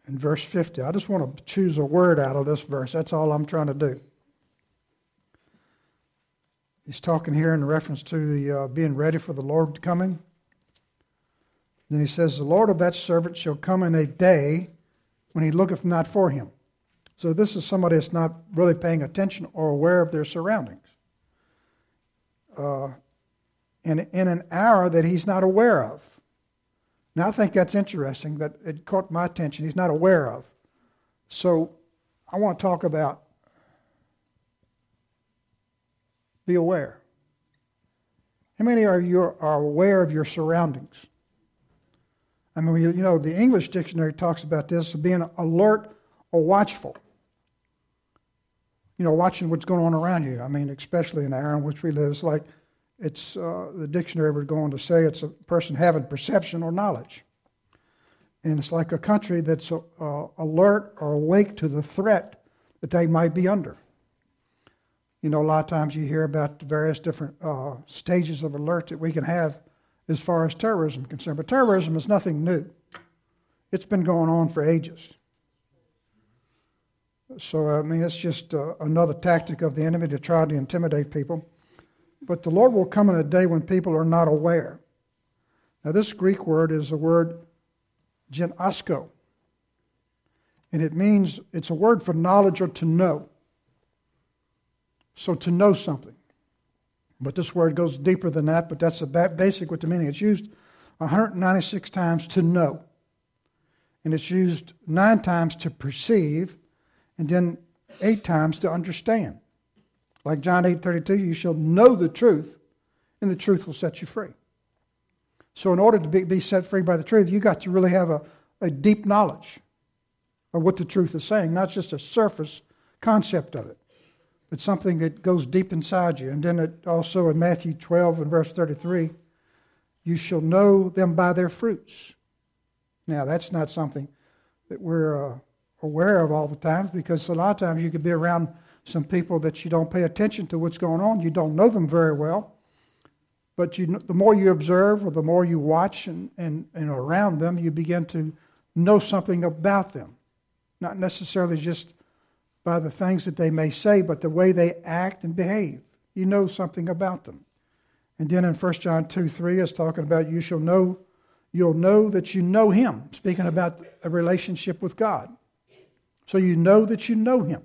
in verse 50. I just want to choose a word out of this verse. That's all I'm trying to do. He's talking here in reference to the being ready for the Lord coming. Then he says, the Lord of that servant shall come in a day when he looketh not for him. So this is somebody that's not really paying attention or aware of their surroundings. And in an hour that he's not aware of. Now I think that's interesting, that it caught my attention. He's not aware of. So I want to talk about be aware. How many are aware of your surroundings? I mean, you know, the English dictionary talks about this, being alert or watchful. You know, watching what's going on around you. I mean, especially in the era in which we live, it's like the dictionary would go on to say it's a person having perception or knowledge. And it's like a country that's alert or awake to the threat that they might be under. You know, a lot of times you hear about the various different stages of alert that we can have as far as terrorism is concerned. But terrorism is nothing new. It's been going on for ages. So, I mean, it's just another tactic of the enemy to try to intimidate people. But the Lord will come in a day when people are not aware. Now, this Greek word is the word genosko. And it means, it's a word for knowledge or to know. So to know something. But this word goes deeper than that, but that's basic with the meaning. It's used 196 times to know. And it's used 9 times to perceive, and then 8 times to understand. Like John 8:32, you shall know the truth, and the truth will set you free. So in order to be set free by the truth, you got to really have a deep knowledge of what the truth is saying, not just a surface concept of it, but something that goes deep inside you. And then it also in Matthew 12 and verse 33, you shall know them by their fruits. Now that's not something that we're aware of all the time, because a lot of times you could be around some people that you don't pay attention to what's going on. You don't know them very well. But the more you observe or the more you watch and around them, you begin to know something about them. Not necessarily just by the things that they may say, but the way they act and behave. You know something about them. And then in 1 John 2:3, it's talking about you'll know that you know Him, speaking about a relationship with God. So you know that you know Him.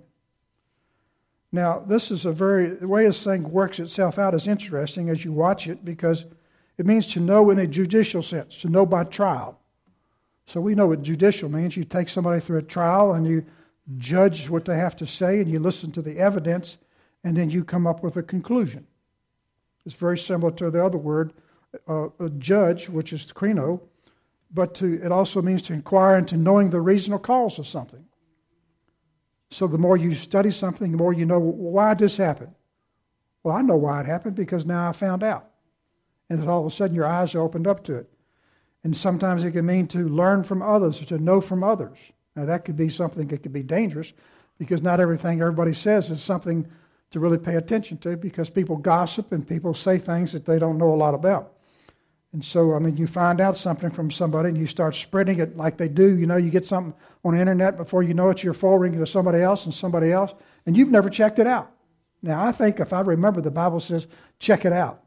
Now, this is the way this thing works itself out is interesting as you watch it, because it means to know in a judicial sense, to know by trial. So we know what judicial means. You take somebody through a trial and you judge what they have to say and you listen to the evidence and then you come up with a conclusion. It's very similar to the other word, a judge, which is krino, but it also means to inquire into knowing the reason or cause of something. So the more you study something, the more you know, why did this happen? Well, I know why it happened because now I found out. And then all of a sudden your eyes are opened up to it. And sometimes it can mean to learn from others or to know from others. Now that could be something that could be dangerous, because not everything everybody says is something to really pay attention to, because people gossip and people say things that they don't know a lot about. And so, I mean, you find out something from somebody and you start spreading it like they do. You know, you get something on the internet, before you know it, you're forwarding it to somebody else, and you've never checked it out. Now, I think if I remember, the Bible says, check it out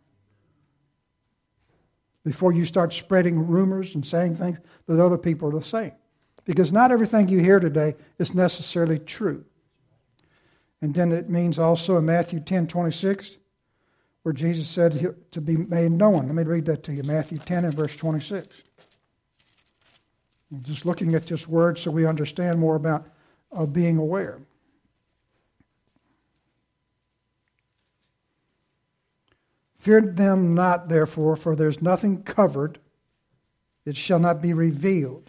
before you start spreading rumors and saying things that other people are saying. Because not everything you hear today is necessarily true. And then it means also in Matthew 10:26, where Jesus said to be made known. Let me read that to you, Matthew 10 and verse 26. I'm just looking at this word so we understand more about being aware. Fear them not, therefore, for there's nothing covered that shall not be revealed.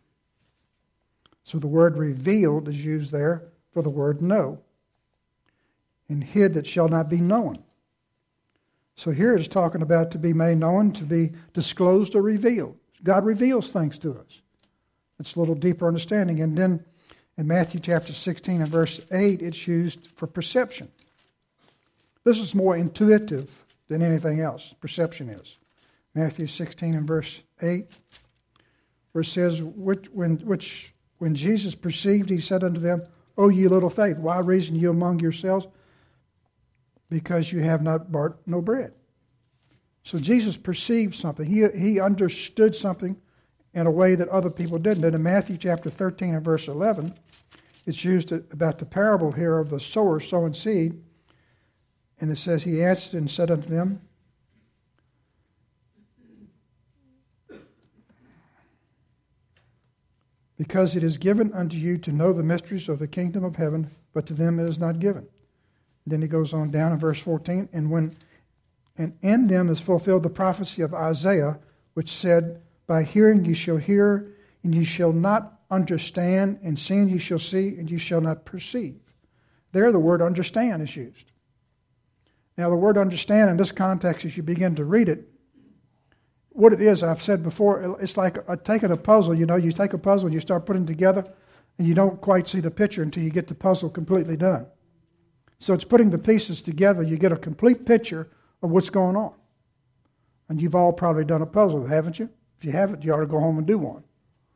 So the word revealed is used there for the word know. And hid that shall not be known. So here it's talking about to be made known, to be disclosed or revealed. God reveals things to us. It's a little deeper understanding. And then in Matthew chapter 16 and verse 8, it's used for perception. This is more intuitive than anything else, perception is. Matthew 16 and verse 8, where it says, which When Jesus perceived, he said unto them, O ye little faith, why reason you among yourselves? Because you have not bought no bread. So Jesus perceived something. He understood something in a way that other people didn't. And in Matthew chapter 13 and verse 11, it's used about the parable here of the sower sowing seed. And it says, he answered and said unto them, because it is given unto you to know the mysteries of the kingdom of heaven, but to them it is not given. Then he goes on down in verse 14, and in them is fulfilled the prophecy of Isaiah, which said, by hearing you shall hear, and you shall not understand, and seeing you shall see, and you shall not perceive. There the word understand is used. Now the word understand in this context, as you begin to read it, what it is, I've said before, it's like taking a puzzle. You know, you take a puzzle and you start putting it together, and you don't quite see the picture until you get the puzzle completely done. So it's putting the pieces together. You get a complete picture of what's going on. And you've all probably done a puzzle, haven't you? If you haven't, you ought to go home and do one.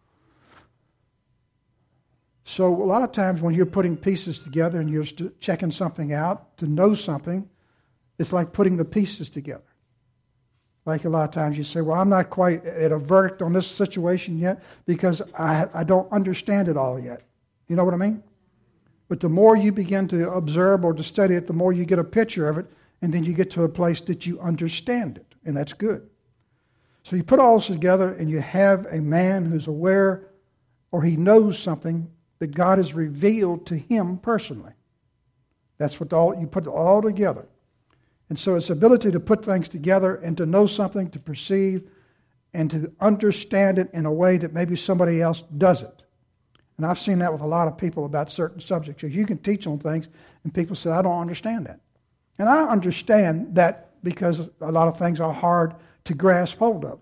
So a lot of times when you're putting pieces together and you're checking something out to know something, it's like putting the pieces together. Like a lot of times you say, well, I'm not quite at a verdict on this situation yet because I don't understand it all yet. You know what I mean? But the more you begin to observe or to study it, the more you get a picture of it, and then you get to a place that you understand it, and that's good. So you put all this together, and you have a man who's aware or he knows something that God has revealed to him personally. That's what you put it all together. And so it's the ability to put things together and to know something, to perceive, and to understand it in a way that maybe somebody else doesn't. And I've seen that with a lot of people about certain subjects. You can teach on things, and people say, I don't understand that. And I understand that because a lot of things are hard to grasp hold of.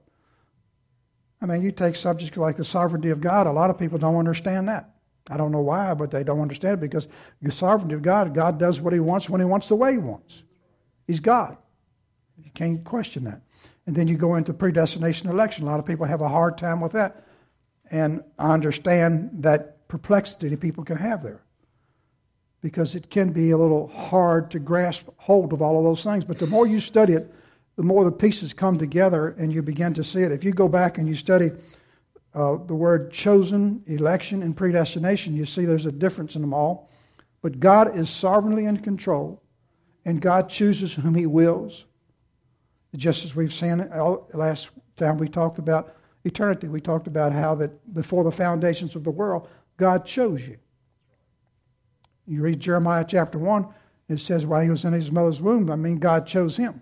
I mean, you take subjects like the sovereignty of God, a lot of people don't understand that. I don't know why, but they don't understand it because the sovereignty of God, God does what he wants when he wants the way he wants. He's God. You can't question that. And then you go into predestination election. A lot of people have a hard time with that. And I understand that perplexity that people can have there. Because it can be a little hard to grasp hold of all of those things. But the more you study it, the more the pieces come together and you begin to see it. If you go back and you study the word chosen, election, and predestination, you see there's a difference in them all. But God is sovereignly in control. And God chooses whom he wills. Just as we've seen it last time we talked about eternity, we talked about how that before the foundations of the world, God chose you. You read Jeremiah chapter 1, it says while he was in his mother's womb, God chose him.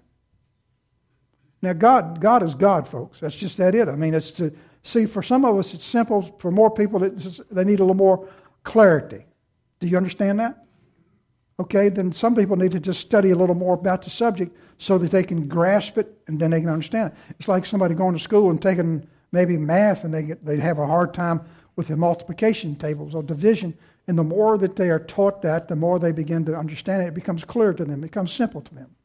Now God is God, folks. That's just that it. It's to see, for some of us it's simple. For more people, they need a little more clarity. Do you understand that? Okay, then some people need to just study a little more about the subject so that they can grasp it and then they can understand it. It's like somebody going to school and taking maybe math and they have a hard time with the multiplication tables or division. And the more that they are taught that, the more they begin to understand it. It becomes clear to them. It becomes simple to them.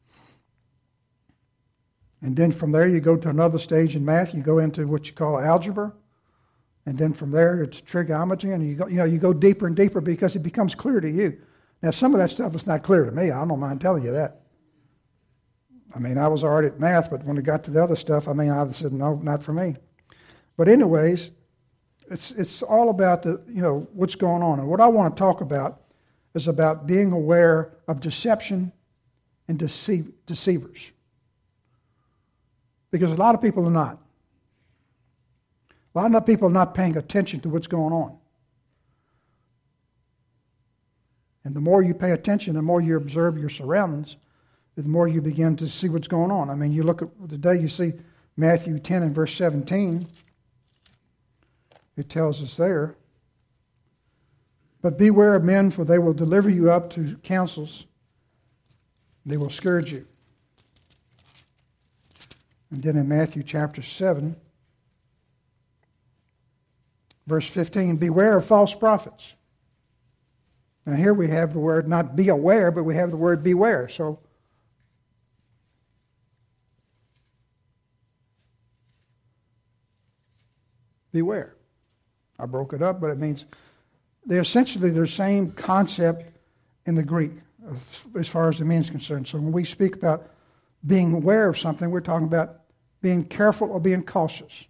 And then from there you go to another stage in math. You go into what you call algebra. And then from there it's trigonometry. And you go deeper and deeper because it becomes clear to you. Now, some of that stuff is not clear to me. I don't mind telling you that. I was already at math, but when it got to the other stuff, I said, no, not for me. But anyways, it's all about what's going on. And what I want to talk about is about being aware of deception and deceivers. Because a lot of people are not. A lot of people are not paying attention to what's going on. And the more you pay attention, the more you observe your surroundings, the more you begin to see what's going on. You look at today, you see Matthew 10 and verse 17. It tells us there, but beware of men, for they will deliver you up to councils. They will scourge you. And then in Matthew chapter 7, verse 15, beware of false prophets. Now here we have the word not be aware, but we have the word beware. So beware. I broke it up, but it means they're essentially the same concept in the Greek as far as the meaning is concerned. So when we speak about being aware of something, we're talking about being careful or being cautious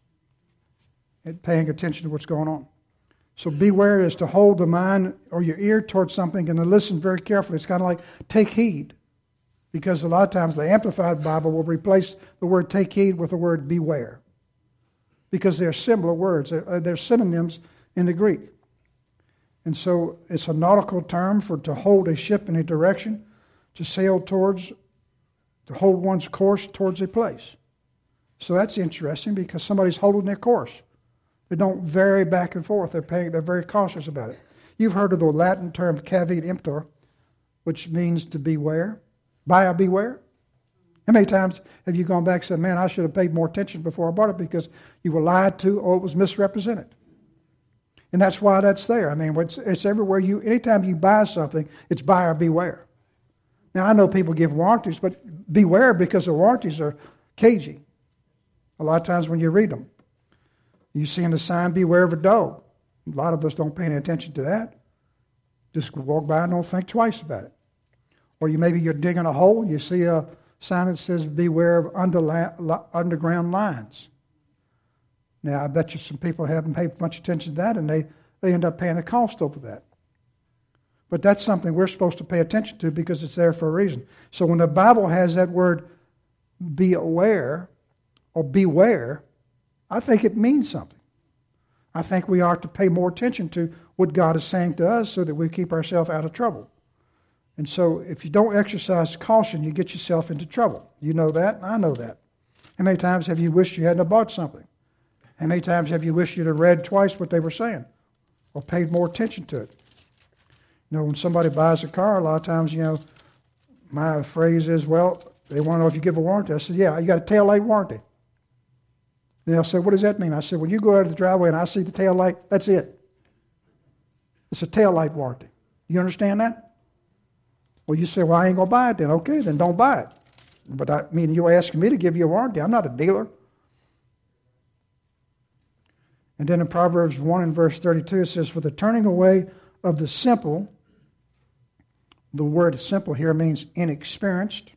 and paying attention to what's going on. So beware is to hold the mind or your ear towards something and to listen very carefully. It's kind of like take heed, because a lot of times the Amplified Bible will replace the word take heed with the word beware, because they're similar words. They're synonyms in the Greek. And so it's a nautical term for to hold a ship in a direction, to sail towards, to hold one's course towards a place. So that's interesting because somebody's holding their course. They don't vary back and forth. They're very cautious about it. You've heard of the Latin term cavit emptor, which means to beware. Buyer beware. How many times have you gone back and said, man, I should have paid more attention before I bought it because you were lied to or it was misrepresented? And that's why that's there. I mean, it's everywhere. Anytime you buy something, it's buyer beware. Now, I know people give warranties, but beware because the warranties are cagey. A lot of times when you read them, you see in the sign, beware of a dog. A lot of us don't pay any attention to that. Just walk by and don't think twice about it. Or you're digging a hole, you see a sign that says, beware of underground lines. Now, I bet you some people haven't paid much attention to that, and they end up paying a cost over that. But that's something we're supposed to pay attention to because it's there for a reason. So when the Bible has that word be aware or beware, I think it means something. I think we are to pay more attention to what God is saying to us so that we keep ourselves out of trouble. And so if you don't exercise caution, you get yourself into trouble. You know that, and I know that. How many times have you wished you hadn't bought something? How many times have you wished you'd have read twice what they were saying or paid more attention to it? You know, when somebody buys a car, a lot of times, my phrase is, well, they want to know if you give a warranty. I said, yeah, you got a tail light warranty. And they'll say, what does that mean? I said, when you go out of the driveway and I see the tail light, that's it. It's a tail light warranty. You understand that? Well, you say, well, I ain't going to buy it then. Okay, then don't buy it. But you're asking me to give you a warranty. I'm not a dealer. And then in Proverbs 1 and verse 32, it says, for the turning away of the simple, the word simple here means inexperienced.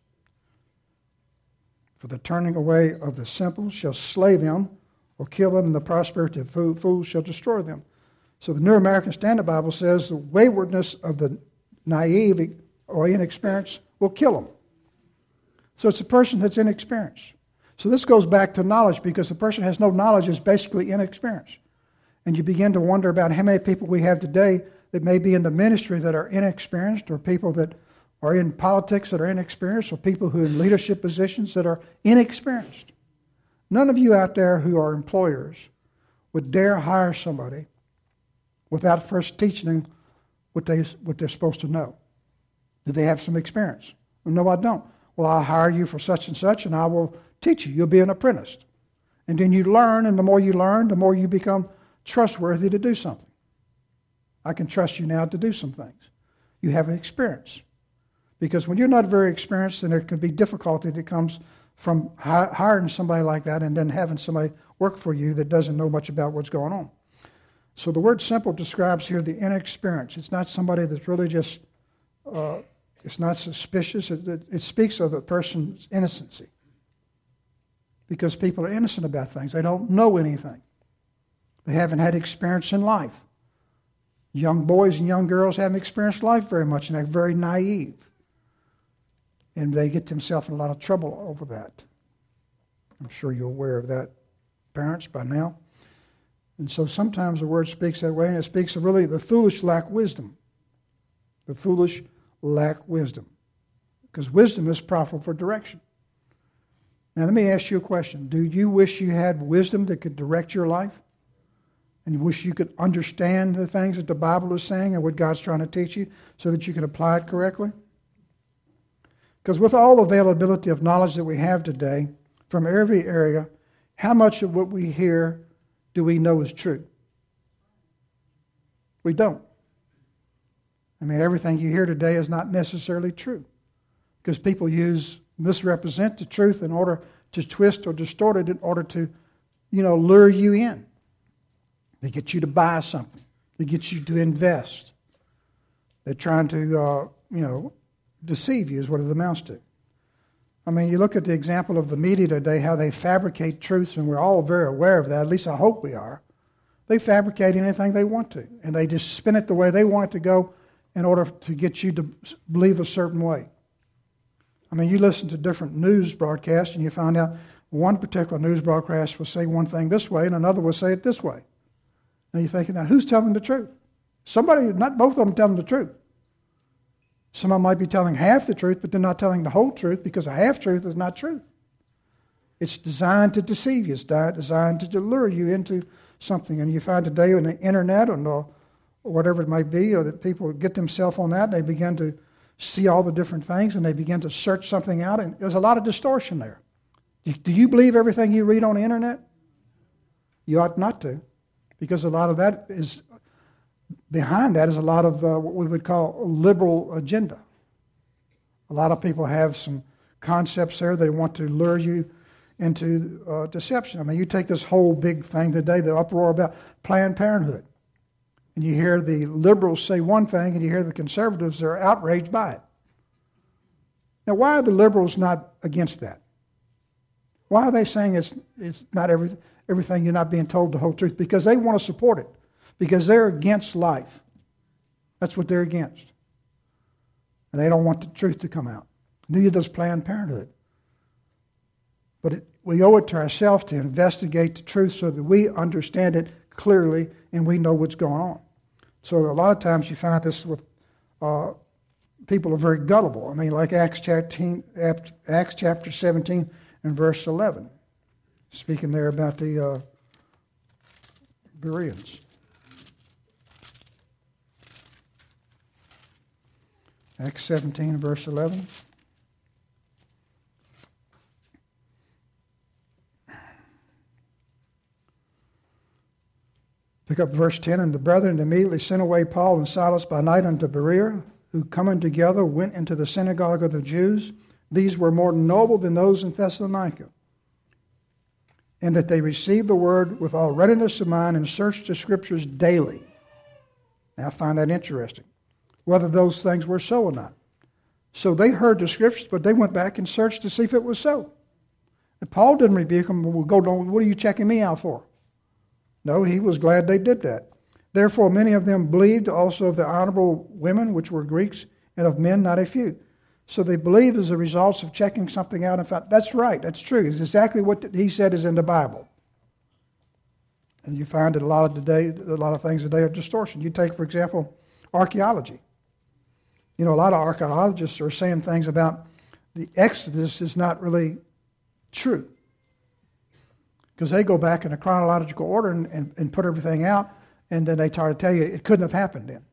For the turning away of the simple shall slay them or kill them, and the prosperity of fools shall destroy them. So the New American Standard Bible says the waywardness of the naive or inexperienced will kill them. So it's a person that's inexperienced. So this goes back to knowledge, because the person has no knowledge is basically inexperienced. And you begin to wonder about how many people we have today that may be in the ministry that are inexperienced, or people that are in politics that are inexperienced, or people who are in leadership positions that are inexperienced. None of you out there who are employers would dare hire somebody without first teaching them what they're supposed to know. Do they have some experience? Well, no, I don't. Well, I'll hire you for such and such, and I will teach you. You'll be an apprentice. And then you learn, and the more you learn, the more you become trustworthy to do something. I can trust you now to do some things. You have an experience. Because when you're not very experienced, then there can be difficulty that comes from hiring somebody like that and then having somebody work for you that doesn't know much about what's going on. So the word simple describes here the inexperience. It's not somebody that's really just, it's not suspicious. It speaks of a person's innocency. Because people are innocent about things. They don't know anything. They haven't had experience in life. Young boys and young girls haven't experienced life very much, and they're very naive. And they get themselves in a lot of trouble over that. I'm sure you're aware of that, parents, by now. And so sometimes the word speaks that way, and it speaks of really the foolish lack wisdom. The foolish lack wisdom. Because wisdom is profitable for direction. Now let me ask you a question. Do you wish you had wisdom that could direct your life? And you wish you could understand the things that the Bible is saying and what God's trying to teach you so that you can apply it correctly? Because with all the availability of knowledge that we have today from every area, how much of what we hear do we know is true? We don't. I mean, everything you hear today is not necessarily true. Because people misrepresent the truth in order to twist or distort it in order to, lure you in. They get you to buy something. They get you to invest. They're trying to, deceive you is what it amounts to. I mean, you look at the example of the media today, how they fabricate truths, and we're all very aware of that. At least I hope we are. They fabricate anything they want to, and they just spin it the way they want it to go in order to get you to believe a certain way. I mean, you listen to different news broadcasts, and you find out one particular news broadcast will say one thing this way, and another will say it this way. And you're thinking, now, who's telling the truth? Somebody, not both of them telling the truth. Someone might be telling half the truth, but they're not telling the whole truth, because a half-truth is not truth. It's designed to deceive you. It's designed to lure you into something. And you find today on the internet or whatever it might be, or that people get themselves on that, and they begin to see all the different things, and they begin to search something out, and there's a lot of distortion there. Do you believe everything you read on the internet? You ought not to, because a lot of that is, behind that is a lot of what we would call a liberal agenda. A lot of people have some concepts there. They want to lure you into deception. I mean, you take this whole big thing today, the uproar about Planned Parenthood, and you hear the liberals say one thing, and you hear the conservatives are outraged by it. Now, why are the liberals not against that? Why are they saying it's not everything, you're not being told the whole truth? Because they want to support it. Because they're against life. That's what they're against. And they don't want the truth to come out. Neither does Planned Parenthood. But we owe it to ourselves to investigate the truth so that we understand it clearly and we know what's going on. So a lot of times you find this with people are very gullible. I mean, like Acts chapter 17 and verse 11. Speaking there about the Bereans. Acts 17, verse 11. Pick up verse 10. And the brethren immediately sent away Paul and Silas by night unto Berea, who coming together went into the synagogue of the Jews. These were more noble than those in Thessalonica, and that they received the word with all readiness of mind and searched the Scriptures daily. Now I find that interesting, whether those things were so or not. So they heard the Scriptures, but they went back and searched to see if it was so. And Paul didn't rebuke them, well, what are you checking me out for? No, he was glad they did that. Therefore many of them believed, also of the honorable women, which were Greeks, and of men not a few. So they believed as a result of checking something out and found, that's right, that's true. It's exactly what he said is in the Bible. And you find that a lot of things today are distortion. You take, for example, archaeology. You know, a lot of archaeologists are saying things about the Exodus is not really true. Because they go back in a chronological order and put everything out, and then they try to tell you it couldn't have happened then.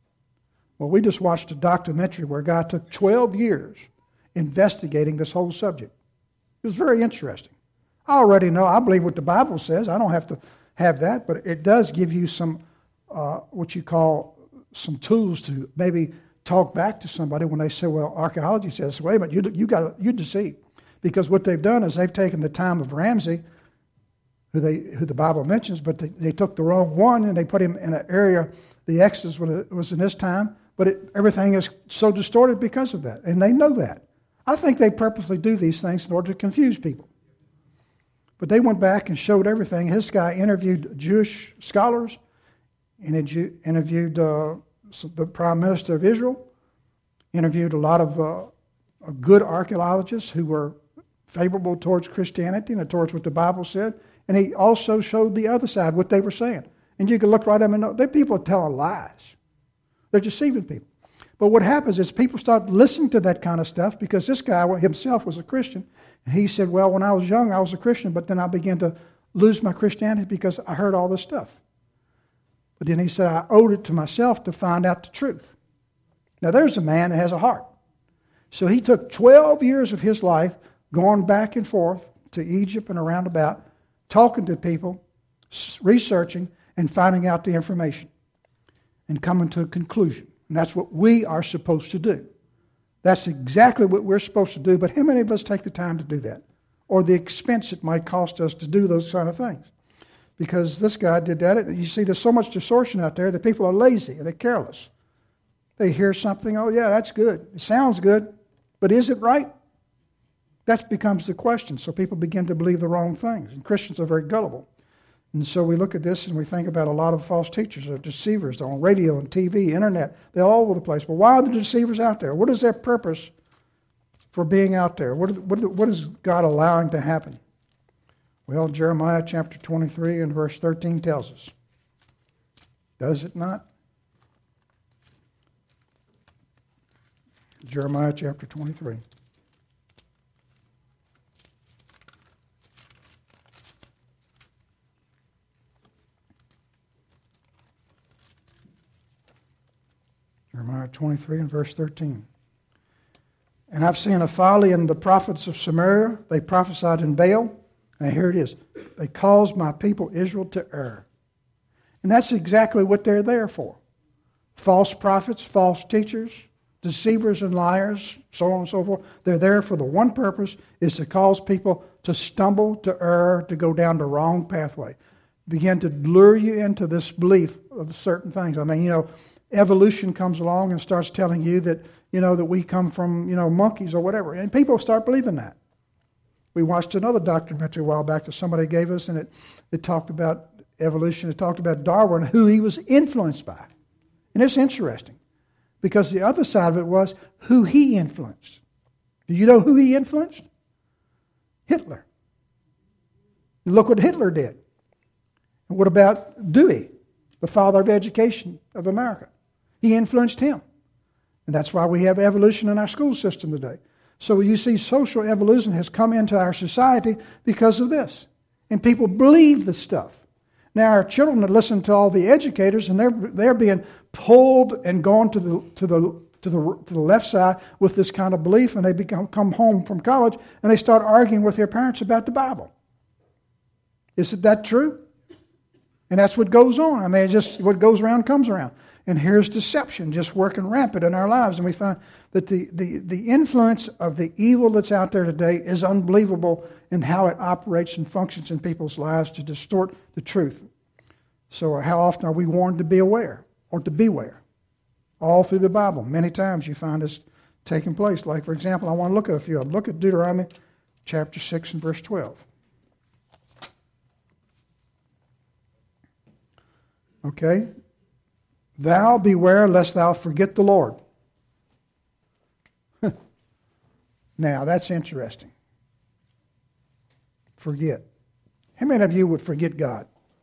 Well, we just watched a documentary where a guy took 12 years investigating this whole subject. It was very interesting. I already know, I believe what the Bible says. I don't have to have that, but it does give you some, what you call some tools to maybe talk back to somebody when they say, well, archaeology says, wait a minute, you deceived. Because what they've done is they've taken the time of Ramsey, who the Bible mentions, but they took the wrong one and they put him in an area, the Exodus was in his time, but everything is so distorted because of that. And they know that. I think they purposely do these things in order to confuse people. But they went back and showed everything. This guy interviewed Jewish scholars, and interviewed the Prime Minister of Israel, interviewed a lot of good archaeologists who were favorable towards Christianity and towards what the Bible said. And he also showed the other side, what they were saying. And you can look right at them and know, they people are telling lies. They're deceiving people. But what happens is people start listening to that kind of stuff because this guy himself was a Christian. And he said, well, when I was young, I was a Christian, but then I began to lose my Christianity because I heard all this stuff. But then he said, I owed it to myself to find out the truth. Now, there's a man that has a heart. So he took 12 years of his life going back and forth to Egypt and around about, talking to people, researching, and finding out the information and coming to a conclusion. And that's what we are supposed to do. That's exactly what we're supposed to do, but how many of us take the time to do that? Or the expense it might cost us to do those kind of things? because this guy did that. You see, there's so much distortion out there that people are lazy, they're careless. They hear something, oh yeah, that's good. It sounds good, but is it right? That becomes the question. So people begin to believe the wrong things. And Christians are very gullible. And so we look at this and we think about a lot of false teachers or deceivers. They're on radio and TV, internet. They're all over the place. But why are the deceivers out there? What is their purpose for being out there? What is God allowing to happen? Well, Jeremiah chapter 23 and verse 13 tells us. Does it not? Jeremiah chapter 23. Jeremiah 23 and verse 13. And I've seen a folly in the prophets of Samaria. They prophesied in Baal. And here it is. They caused my people Israel to err. And that's exactly what they're there for. False prophets, false teachers, deceivers and liars, so on and so forth. They're there for the one purpose, is to cause people to stumble, to err, to go down the wrong pathway. Begin to lure you into this belief of certain things. I mean, evolution comes along and starts telling you that, that we come from, monkeys or whatever. And people start believing that. We watched another documentary a while back that somebody gave us, and it talked about evolution. It talked about Darwin, who he was influenced by. And it's interesting, because the other side of it was who he influenced. Do you know who he influenced? Hitler. And look what Hitler did. And what about Dewey, the father of education of America? He influenced him. And that's why we have evolution in our school system today. So you see, social evolution has come into our society because of this. And people believe this stuff. Now our children listen to all the educators, and they're being pulled and gone to the left side with this kind of belief, and they come home from college and they start arguing with their parents about the Bible. Isn't that true? And that's what goes on. I mean, just what goes around comes around. And here's deception just working rampant in our lives. And we find that the influence of the evil that's out there today is unbelievable in how it operates and functions in people's lives to distort the truth. So how often are we warned to be aware or to beware? All through the Bible. Many times you find this taking place. Like, for example, I want to look at a few of them. Look at Deuteronomy chapter 6 and verse 12. Okay? Thou beware lest thou forget the Lord. Now, that's interesting. Forget. How many of you would forget God?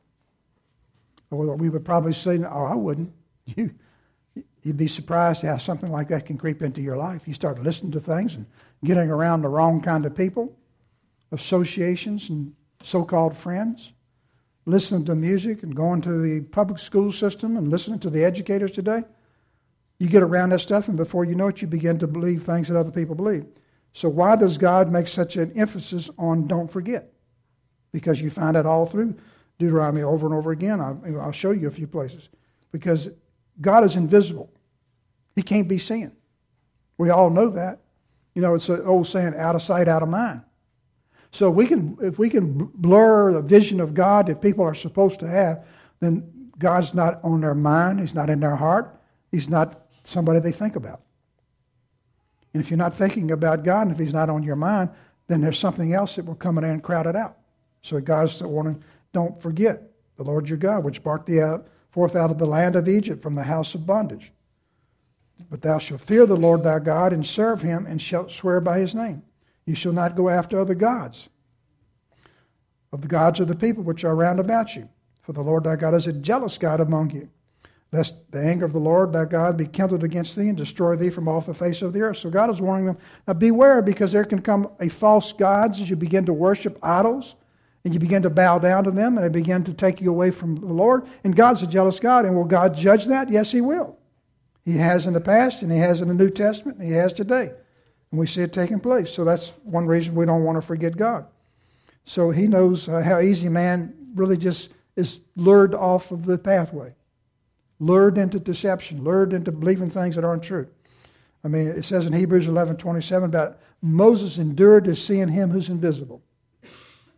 Or we would probably say, oh, I wouldn't. You'd be surprised how something like that can creep into your life. You start listening to things and getting around the wrong kind of people, associations and so-called friends, listening to music and going to the public school system and listening to the educators today. You get around that stuff, and before you know it, you begin to believe things that other people believe. So why does God make such an emphasis on don't forget? Because you find it all through Deuteronomy over and over again. I'll show you a few places. Because God is invisible. He can't be seen. We all know that. It's an old saying, out of sight, out of mind. So if we can blur the vision of God that people are supposed to have, then God's not on their mind. He's not in their heart. He's not somebody they think about. And if you're not thinking about God, and if He's not on your mind, then there's something else that will come in there and crowd it out. So God's warning, don't forget the Lord your God, which brought thee forth out of the land of Egypt from the house of bondage. But thou shalt fear the Lord thy God and serve Him, and shalt swear by His name. You shall not go after other gods, of the gods of the people which are round about you. For the Lord thy God is a jealous God among you, lest the anger of the Lord thy God be kindled against thee and destroy thee from off the face of the earth. So God is warning them, now beware, because there can come a false gods as you begin to worship idols, and you begin to bow down to them, and they begin to take you away from the Lord. And God's a jealous God. And will God judge that? Yes, He will. He has in the past, and He has in the New Testament, and He has today. And we see it taking place. So that's one reason we don't want to forget God. So He knows how easy man really just is lured off of the pathway. Lured into deception. Lured into believing things that aren't true. I mean, it says in Hebrews 11:27 about Moses endured to seeing Him who's invisible.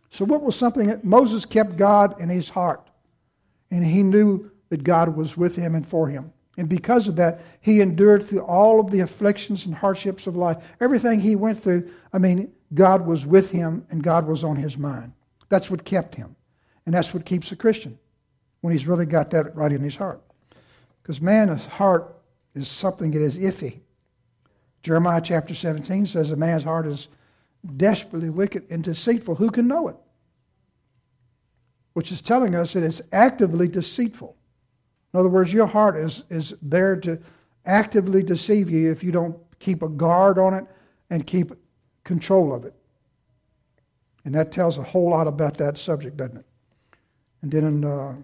So what was something that Moses kept God in his heart? And he knew that God was with him and for him. And because of that, he endured through all of the afflictions and hardships of life. Everything he went through, God was with him and God was on his mind. That's what kept him. And that's what keeps a Christian, when he's really got that right in his heart. Because man's heart is something that is iffy. Jeremiah chapter 17 says a man's heart is desperately wicked and deceitful. Who can know it? Which is telling us that it's actively deceitful. In other words, your heart is there to actively deceive you if you don't keep a guard on it and keep control of it. And that tells a whole lot about that subject, doesn't it? And then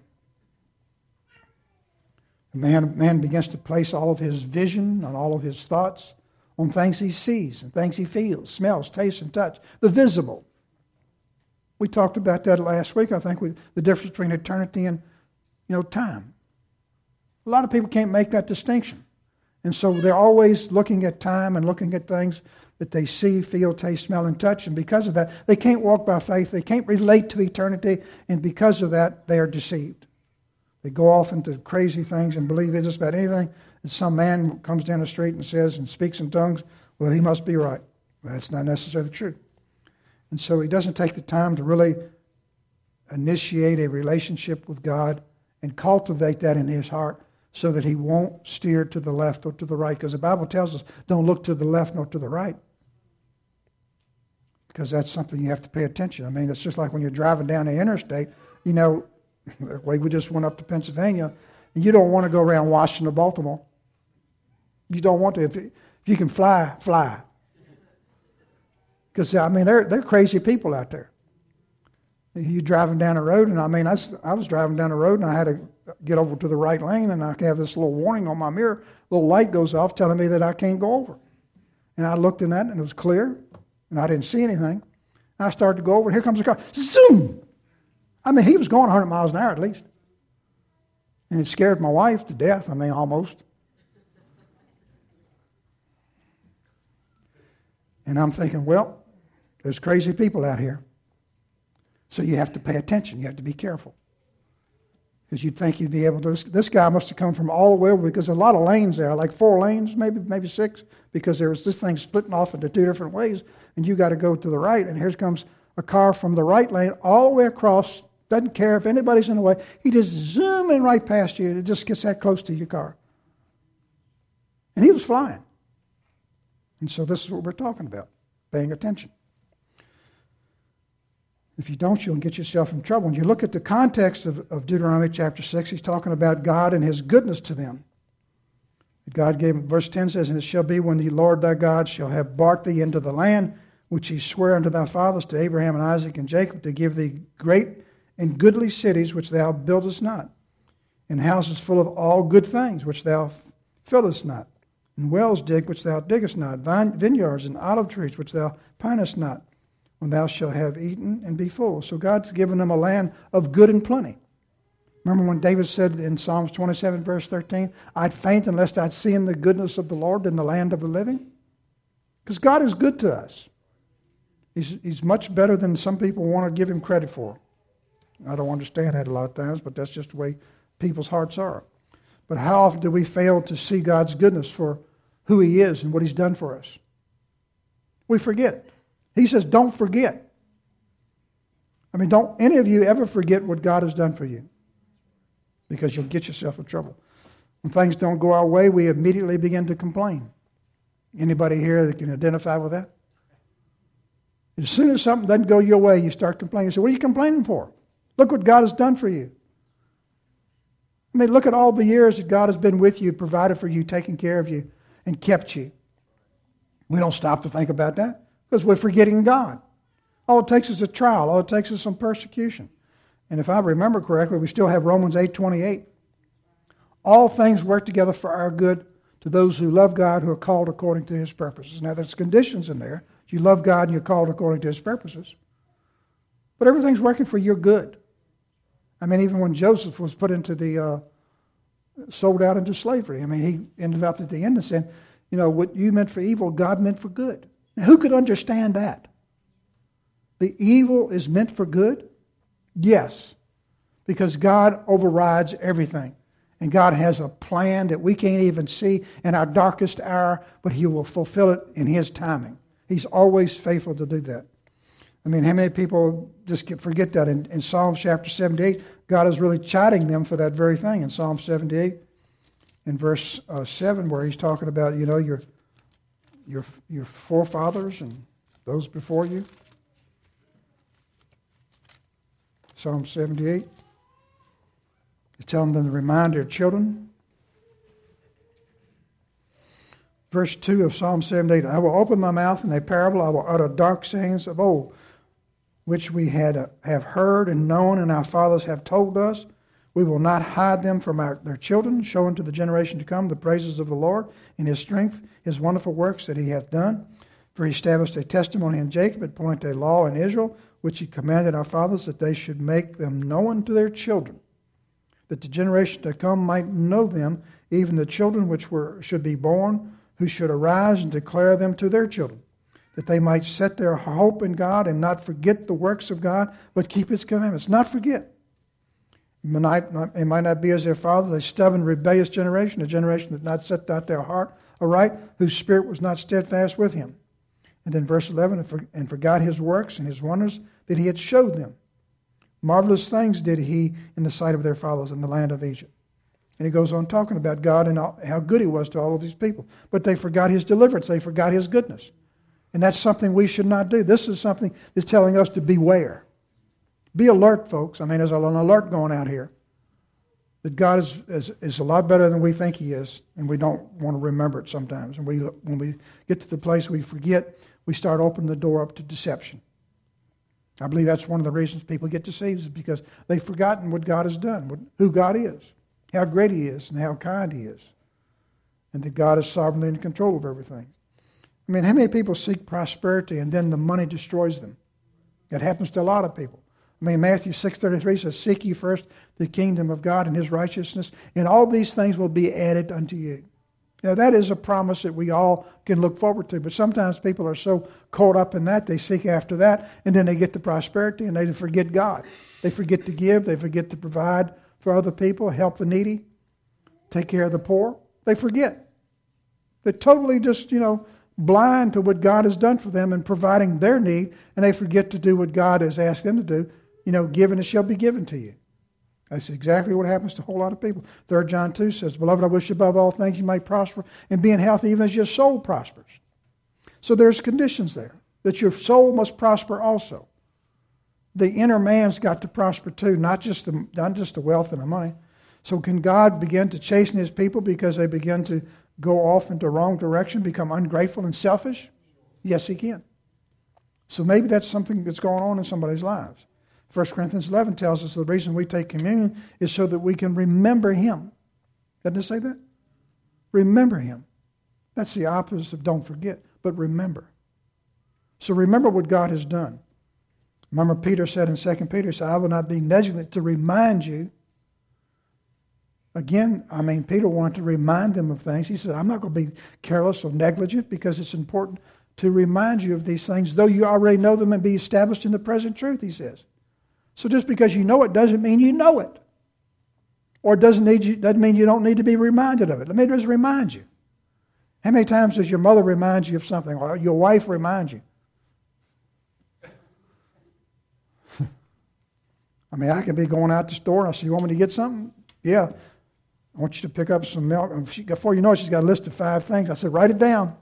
man begins to place all of his vision and all of his thoughts on things he sees and things he feels, smells, tastes, and touch. The visible. We talked about that last week, I think, the difference between eternity and time. A lot of people can't make that distinction. And so they're always looking at time and looking at things that they see, feel, taste, smell, and touch. And because of that, they can't walk by faith. They can't relate to eternity. And because of that, they are deceived. They go off into crazy things and believe just about anything that some man comes down the street and says and speaks in tongues. Well, he must be right. Well, that's not necessarily true. And so he doesn't take the time to really initiate a relationship with God and cultivate that in his heart so that he won't steer to the left or to the right. Because the Bible tells us, don't look to the left nor to the right. Because that's something you have to pay attention. It's just like when you're driving down the interstate, like we just went up to Pennsylvania, and you don't want to go around Washington or Baltimore. You don't want to. If you can fly, fly. Because, they're crazy people out there. You're driving down the road, and I was driving down the road, and I had to get over to the right lane, and I have this little warning on my mirror. Little light goes off telling me that I can't go over. And I looked in that, and it was clear, and I didn't see anything. And I started to go over, and here comes the car. Zoom! He was going 100 miles an hour at least. And it scared my wife to death, almost. And I'm thinking, well, there's crazy people out here. So you have to pay attention. You have to be careful. Because you'd think you'd be able to. This guy must have come from all the way over, because there's a lot of lanes there, like 4 lanes, maybe 6, because there was this thing splitting off into 2 different ways, and you got to go to the right. And here comes a car from the right lane all the way across. Doesn't care if anybody's in the way. He just zooming right past you. It just gets that close to your car. And he was flying. And so this is what we're talking about, paying attention. If you don't, you'll get yourself in trouble. When you look at the context of Deuteronomy chapter 6, he's talking about God and his goodness to them. God gave, verse 10 says, and it shall be when the Lord thy God shall have brought thee into the land, which he sware unto thy fathers, to Abraham and Isaac and Jacob, to give thee great and goodly cities which thou buildest not, and houses full of all good things which thou fillest not, and wells dig which thou diggest not, vineyards and olive trees which thou pinest not, when thou shalt have eaten and be full. So God's given them a land of good and plenty. Remember when David said in Psalms 27 verse 13, I'd faint unless I'd seen the goodness of the Lord in the land of the living? Because God is good to us. He's much better than some people want to give him credit for. I don't understand that a lot of times, but that's just the way people's hearts are. But how often do we fail to see God's goodness for who he is and what he's done for us? We forget. He says, don't forget. Don't any of you ever forget what God has done for you, because you'll get yourself in trouble. When things don't go our way, we immediately begin to complain. Anybody here that can identify with that? As soon as something doesn't go your way, you start complaining. You say, what are you complaining for? Look what God has done for you. Look at all the years that God has been with you, provided for you, taken care of you, and kept you. We don't stop to think about that because we're forgetting God. All it takes is a trial. All it takes is some persecution. And if I remember correctly, we still have Romans 8:28. All things work together for our good to those who love God, who are called according to his purposes. Now, there's conditions in there. You love God and you're called according to his purposes. But everything's working for your good. Even when Joseph was put into sold out into slavery, he ended up at the end and saying, what you meant for evil, God meant for good. Now, who could understand that? the evil is meant for good? Yes, because God overrides everything. And God has a plan that we can't even see in our darkest hour, but He will fulfill it in His timing. He's always faithful to do that. I mean, how many people just forget that? In Psalm chapter 78, God is really chiding them for that very thing. In Psalm 78, in verse 7, where He's talking about, your forefathers and those before you. Psalm 78. He's telling them to remind their children. Verse 2 of Psalm 78, I will open my mouth in a parable, I will utter dark sayings of old, which we have heard and known, and our fathers have told us. We will not hide them from their children, showing to the generation to come the praises of the Lord in His strength, His wonderful works that He hath done. For He established a testimony in Jacob, appointed a law in Israel, which He commanded our fathers that they should make them known to their children, that the generation to come might know them, even the children which should be born, who should arise and declare them to their children, that they might set their hope in God and not forget the works of God, but keep His commandments. Not forget. It might not be as their fathers, a stubborn, rebellious generation, a generation that not set out their heart aright, whose spirit was not steadfast with Him. And then verse 11, and forgot His works and His wonders that He had showed them. Marvelous things did He in the sight of their fathers in the land of Egypt. And he goes on talking about God and how good He was to all of these people. But they forgot His deliverance. They forgot His goodness. And that's something we should not do. This is something that's telling us to beware. Be alert, folks. I mean, there's an alert going out here. That God is a lot better than we think He is, and we don't want to remember it sometimes. And when we get to the place we forget, we start opening the door up to deception. I believe that's one of the reasons people get deceived, is because they've forgotten what God has done, who God is, how great He is, and how kind He is, and that God is sovereignly in control of everything. I mean, how many people seek prosperity and then the money destroys them? That happens to a lot of people. I mean, Matthew 6:33 says, seek ye first the kingdom of God and His righteousness, and all these things will be added unto you. Now, that is a promise that we all can look forward to, but sometimes people are so caught up in that, they seek after that, and then they get the prosperity, and they forget God. They forget to give, they forget to provide for other people, help the needy, take care of the poor. They forget. They're totally just, blind to what God has done for them in providing their need, and they forget to do what God has asked them to do. Give and it shall be given to you. That's exactly what happens to a whole lot of people. 3 John 2 says, Beloved, I wish above all things you might prosper and be in health even as your soul prospers. So there's conditions there, that your soul must prosper also. The inner man's got to prosper too, not just the wealth and the money. So can God begin to chasten His people because they begin to go off into the wrong direction, become ungrateful and selfish? Yes, He can. So maybe that's something that's going on in somebody's lives. 1 Corinthians 11 tells us the reason we take communion is so that we can remember Him. Doesn't it say that? Remember Him. That's the opposite of don't forget, but remember. So remember what God has done. Remember Peter said in 2 Peter, he said, I will not be negligent to remind you. Again, Peter wanted to remind them of things. He said, I'm not going to be careless or negligent because it's important to remind you of these things, though you already know them and be established in the present truth, he says. So just because you know it doesn't mean you know it. Or doesn't mean you don't need to be reminded of it. Let me just remind you. How many times does your mother remind you of something, or your wife remind you? I can be going out the store, and I say, you want me to get something? Yeah. I want you to pick up some milk. And before you know it, she's got a list of 5 things. I said, write it down.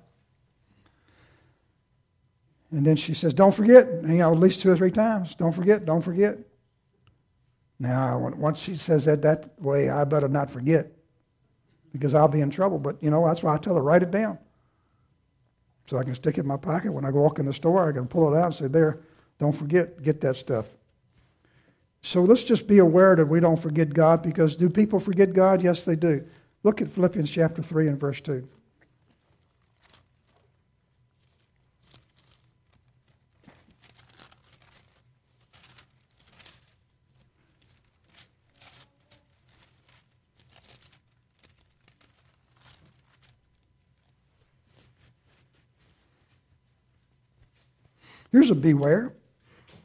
And then she says, don't forget. At least 2 or 3 times. Don't forget, don't forget. Now, once she says that way, I better not forget because I'll be in trouble. But, that's why I tell her, write it down. So I can stick it in my pocket. When I walk in the store, I can pull it out and say, there, don't forget, get that stuff. So let's just be aware that we don't forget God, because do people forget God? Yes, they do. Look at Philippians chapter 3 and verse 2. Here's a beware.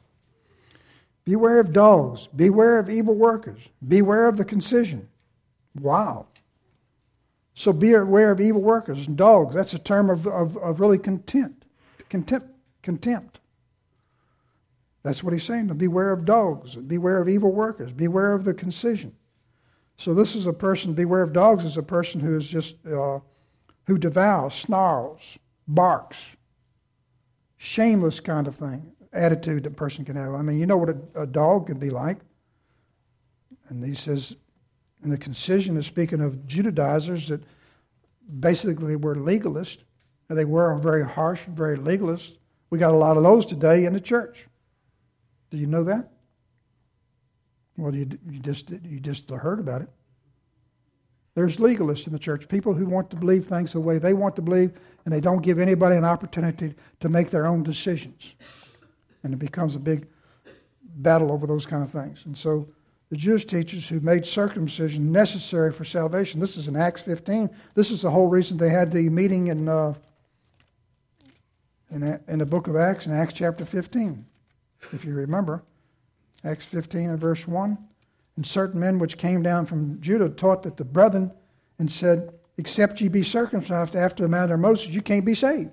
Beware of dogs. Beware of evil workers. Beware of the concision. Wow. So be aware of evil workers and dogs. That's a term of really contempt. That's what he's saying. Beware of dogs. Beware of evil workers. Beware of the concision. So this is a person, beware of dogs is a person who is just, who devours, snarls, barks. Shameless kind of thing, attitude that person can have. I mean, you know what a dog can be like. And he says, and the concision is speaking of Judaizers that basically were legalists. And they were very harsh, very legalist. We got a lot of those today in the church. Do you know that? Well, you just heard about it. There's legalists in the church, people who want to believe things the way they want to believe, and they don't give anybody an opportunity to make their own decisions. And it becomes a big battle over those kind of things. And so the Jewish teachers who made circumcision necessary for salvation, this is in Acts 15. This is the whole reason they had the meeting in the book of Acts, in Acts chapter 15, if you remember. Acts 15 and verse 1. And certain men which came down from Judah taught that the brethren and said, except ye be circumcised after the manner of Moses, you can't be saved.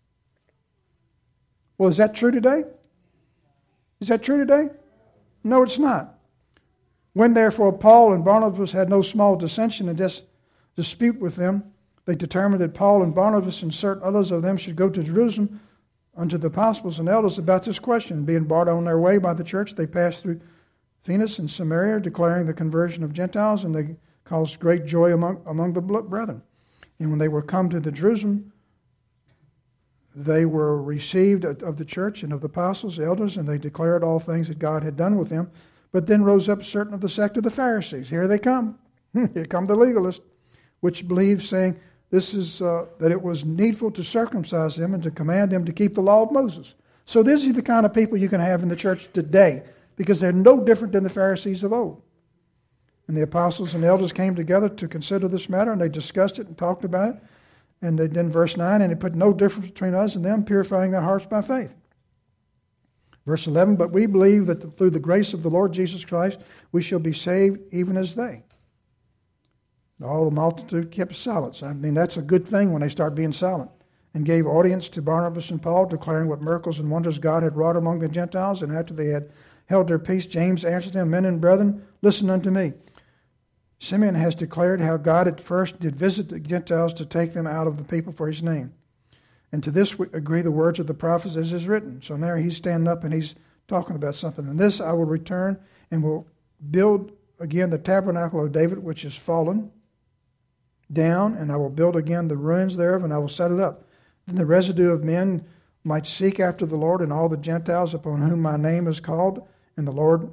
Well, is that true today? Is that true today? No, it's not. When therefore Paul and Barnabas had no small dissension and dispute with them, they determined that Paul and Barnabas and certain others of them should go to Jerusalem unto the apostles and elders about this question. Being brought on their way by the church, they passed through Phoenix and Samaria, declaring the conversion of Gentiles, and they caused great joy among the brethren. And when they were come to the Jerusalem, they were received of the church and of the apostles, elders, and they declared all things that God had done with them. But then rose up certain of the sect of the Pharisees. Here they come. Here come the legalists, which believed, saying, this is that it was needful to circumcise them and to command them to keep the law of Moses. So these are the kind of people you can have in the church today, because they're no different than the Pharisees of old. And the apostles and elders came together to consider this matter, and they discussed it and talked about it. And they did verse 9, and they put no difference between us and them, purifying their hearts by faith. Verse 11, but we believe that through the grace of the Lord Jesus Christ, we shall be saved even as they. All the multitude kept silence. I mean, that's a good thing when they start being silent. And gave audience to Barnabas and Paul, declaring what miracles and wonders God had wrought among the Gentiles. And after they had held their peace, James answered them, men and brethren, listen unto me. Simeon has declared how God at first did visit the Gentiles to take them out of the people for his name. And to this agree the words of the prophets as is written. So now he's standing up and he's talking about something. And this I will return and will build again the tabernacle of David, which is fallen down, and I will build again the ruins thereof, and I will set it up. Then the residue of men might seek after the Lord, and all the Gentiles upon whom my name is called, and the Lord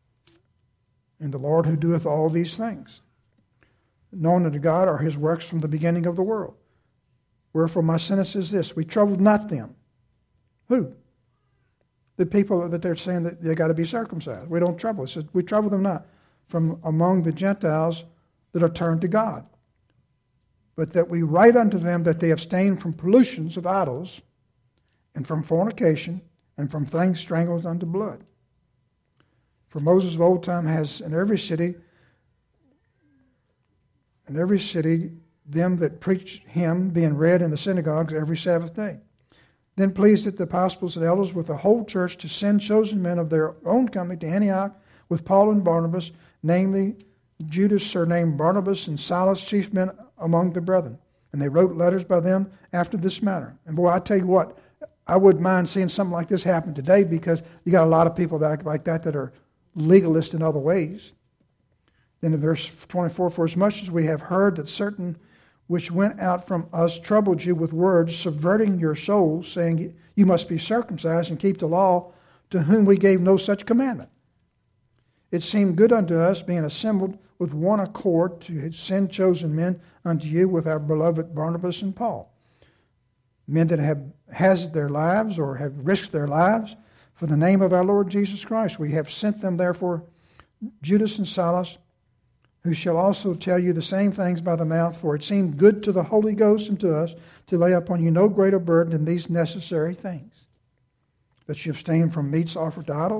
who doeth all these things. Known unto God are his works from the beginning of the world. Wherefore my sentence is this, we troubled not them. Who? The people that they're saying that they got to be circumcised. We don't trouble. It says we trouble them not from among the Gentiles that are turned to God. But that we write unto them that they abstain from pollutions of idols, and from fornication, and from things strangled unto blood. For Moses of old time has in every city, them that preach him being read in the synagogues every Sabbath day. Then pleased it the apostles and elders with the whole church to send chosen men of their own company to Antioch with Paul and Barnabas, namely Judas surnamed Barnabas and Silas, chief men among the brethren. And they wrote letters by them after this manner. And boy, I tell you what, I wouldn't mind seeing something like this happen today, because you got a lot of people that like that are legalist in other ways. Then in verse 24, for as much as we have heard that certain which went out from us troubled you with words, subverting your souls, saying you must be circumcised and keep the law, to whom we gave no such commandment. It seemed good unto us, being assembled with one accord, to send chosen men unto you with our beloved Barnabas and Paul, men that have hazarded their lives or have risked their lives for the name of our Lord Jesus Christ. We have sent them therefore Judas and Silas, who shall also tell you the same things by the mouth, for it seemed good to the Holy Ghost and to us to lay upon you no greater burden than these necessary things, that you abstain from meats offered to idols,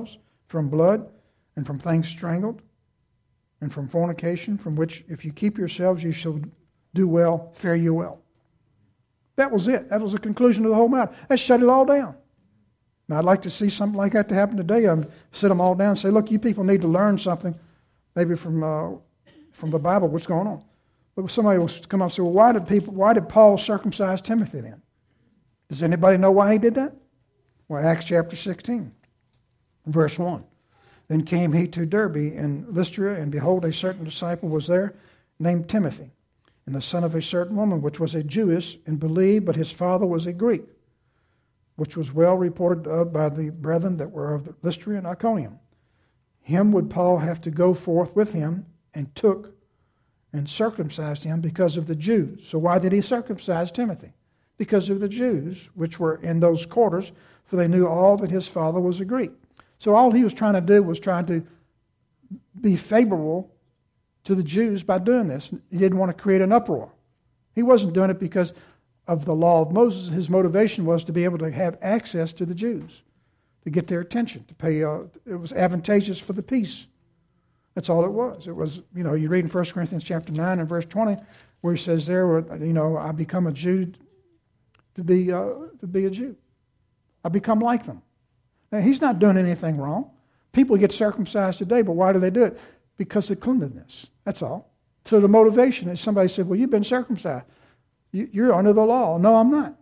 from blood, and from things strangled, and from fornication, from which if you keep yourselves, you shall do well, fare you well. That was it. That was the conclusion of the whole matter. That shut it all down. Now, I'd like to see something like that to happen today. Sit them all down and say, look, you people need to learn something, maybe from the Bible, what's going on. But somebody will come up and say, well, why did Paul circumcise Timothy then? Does anybody know why he did that? Well, Acts chapter 16, verse 1. Then came he to Derbe in Lystra, and behold, a certain disciple was there, named Timothy, and the son of a certain woman, which was a Jewess, and believed, but his father was a Greek, which was well reported of by the brethren that were of Lystra and Iconium. Him would Paul have to go forth with him, and took and circumcised him because of the Jews. So why did he circumcise Timothy? Because of the Jews, which were in those quarters, for they knew all that his father was a Greek. So all he was trying to do was trying to be favorable to the Jews by doing this. He didn't want to create an uproar. He wasn't doing it because of the law of Moses. His motivation was to be able to have access to the Jews, to get their attention, to pay. It was advantageous for the peace. That's all it was. It was, you read in 1 Corinthians chapter 9 and verse 20, where he says there, I become a Jew to be a Jew. I become like them. Now, he's not doing anything wrong. People get circumcised today, but why do they do it? Because of cleanliness. That's all. So the motivation is somebody said, well, you've been circumcised. You're under the law. No, I'm not.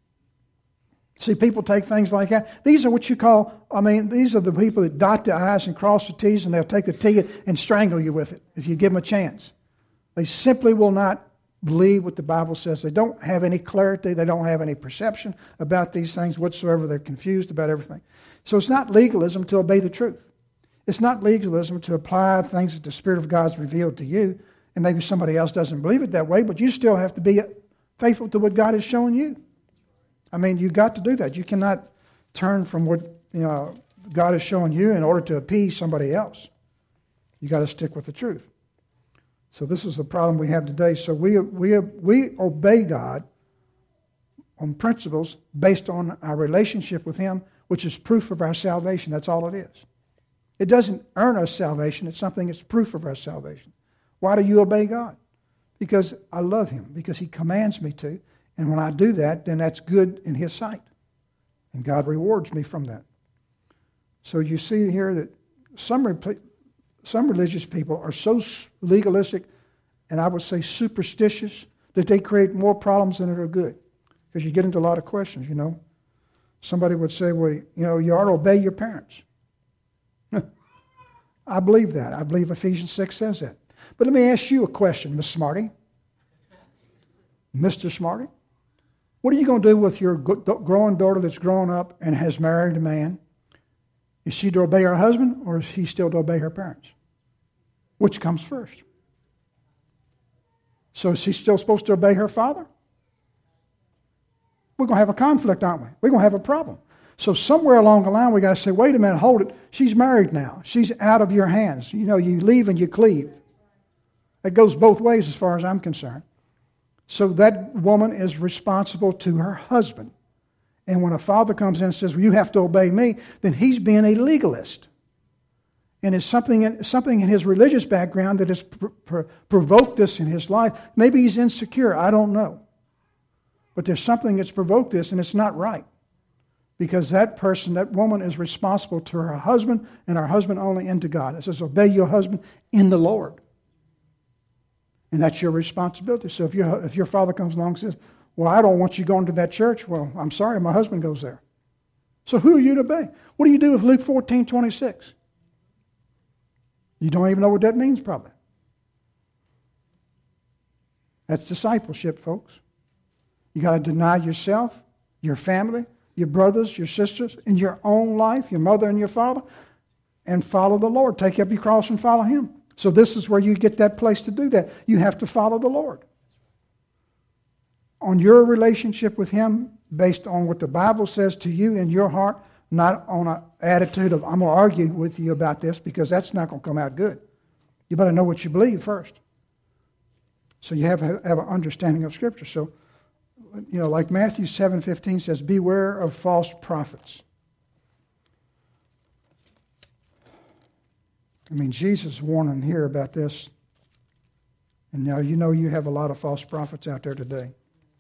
See, people take things like that. These are what you call, these are the people that dot the I's and cross the T's, and they'll take the T and strangle you with it if you give them a chance. They simply will not believe what the Bible says. They don't have any clarity. They don't have any perception about these things whatsoever. They're confused about everything. So it's not legalism to obey the truth. It's not legalism to apply things that the Spirit of God's revealed to you, and maybe somebody else doesn't believe it that way, but you still have to be faithful to what God has shown you. You've got to do that. You cannot turn from what God has shown you in order to appease somebody else. You've got to stick with the truth. So this is the problem we have today. So we obey God on principles based on our relationship with Him, which is proof of our salvation. That's all it is. It doesn't earn us salvation. It's something that's proof of our salvation. Why do you obey God? Because I love Him, because He commands me to. And when I do that, then that's good in His sight. And God rewards me from that. So you see here that some religious people are so legalistic, and I would say superstitious, that they create more problems than are good. Because you get into a lot of questions, Somebody would say, well, you ought to obey your parents. I believe that. I believe Ephesians 6 says that. But let me ask you a question, Miss Smarty. Mr. Smarty. What are you going to do with your growing daughter that's grown up and has married a man? Is she to obey her husband, or is she still to obey her parents? Which comes first? So is she still supposed to obey her father? We're going to have a conflict, aren't we? We're going to have a problem. So somewhere along the line, we got to say, wait a minute, hold it. She's married now. She's out of your hands. You leave and you cleave. It goes both ways as far as I'm concerned. So that woman is responsible to her husband. And when a father comes in and says, well, you have to obey me, then he's being a legalist. And it's something in his religious background that has provoked this in his life. Maybe he's insecure. I don't know. But there's something that's provoked this, and it's not right. Because that woman is responsible to her husband, and her husband only, and to God. It says, obey your husband in the Lord. And that's your responsibility. So if your father comes along and says, well, I don't want you going to that church. Well, I'm sorry, my husband goes there. So who are you to obey? What do you do with Luke 14:26? You don't even know what that means, probably. That's discipleship, folks. You got to deny yourself, your family, your brothers, your sisters, in your own life, your mother and your father, and follow the Lord. Take up your cross and follow Him. So this is where you get that place to do that. You have to follow the Lord. On your relationship with Him, based on what the Bible says to you in your heart, not on an attitude of, I'm going to argue with you about this, because that's not going to come out good. You better know what you believe first. So you have an understanding of Scripture. So, like Matthew 7:15 says, beware of false prophets. I mean, Jesus warning here about this. And now you know you have a lot of false prophets out there today.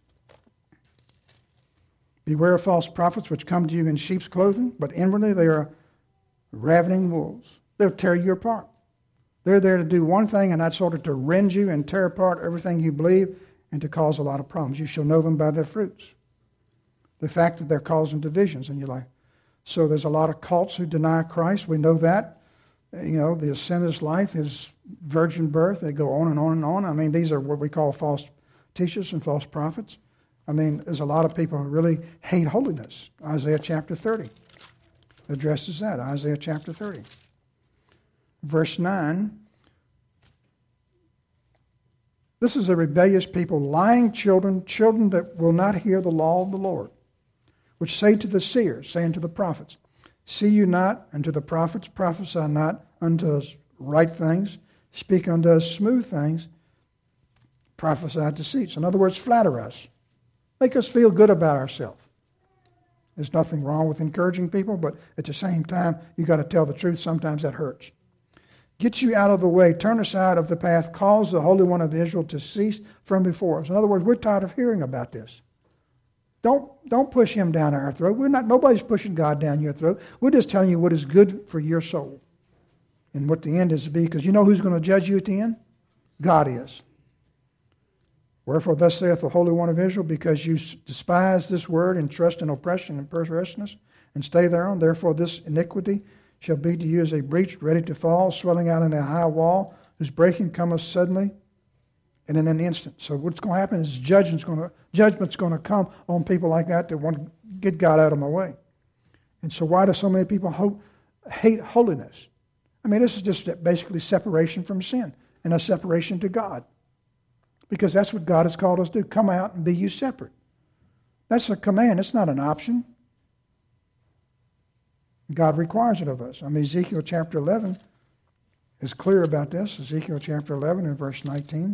Beware of false prophets which come to you in sheep's clothing, but inwardly they are ravening wolves. They'll tear you apart. They're there to do one thing, and that's sort of to rend you and tear apart everything you believe and to cause a lot of problems. You shall know them by their fruits. The fact that they're causing divisions in your life. So there's a lot of cults who deny Christ. We know that. You know, the sinner's life, his virgin birth, they go on and on and on. I mean, these are what we call false teachers and false prophets. I mean, there's a lot of people who really hate holiness. Isaiah chapter 30 addresses that. Isaiah chapter 30. Verse 9. This is a rebellious people, lying children, children that will not hear the law of the Lord, which say to the seers, saying to the prophets, see you not, and to the prophets prophesy not unto us right things, speak unto us smooth things, prophesy deceits. In other words, flatter us. Make us feel good about ourselves. There's nothing wrong with encouraging people, but at the same time, you got to tell the truth. Sometimes that hurts. Get you out of the way, turn aside of the path, cause the Holy One of Israel to cease from before us. In other words, we're tired of hearing about this. Don't push him down our throat. Nobody's pushing God down your throat. We're just telling you what is good for your soul and what the end is to be, because you know who's going to judge you at the end? God is. Wherefore thus saith the Holy One of Israel, because you despise this word and trust in oppression and perverseness and stay thereon, therefore this iniquity shall be to you as a breach ready to fall, swelling out in a high wall, whose breaking cometh suddenly and in an instant. So what's going to happen is judgment's going to come on people like that want to get God out of my way. And so why do so many people hate holiness? I mean, this is just basically separation from sin and a separation to God. Because that's what God has called us to do. Come out and be you separate. That's a command. It's not an option. God requires it of us. I mean, Ezekiel chapter 11 is clear about this. Ezekiel chapter 11 and verse 19.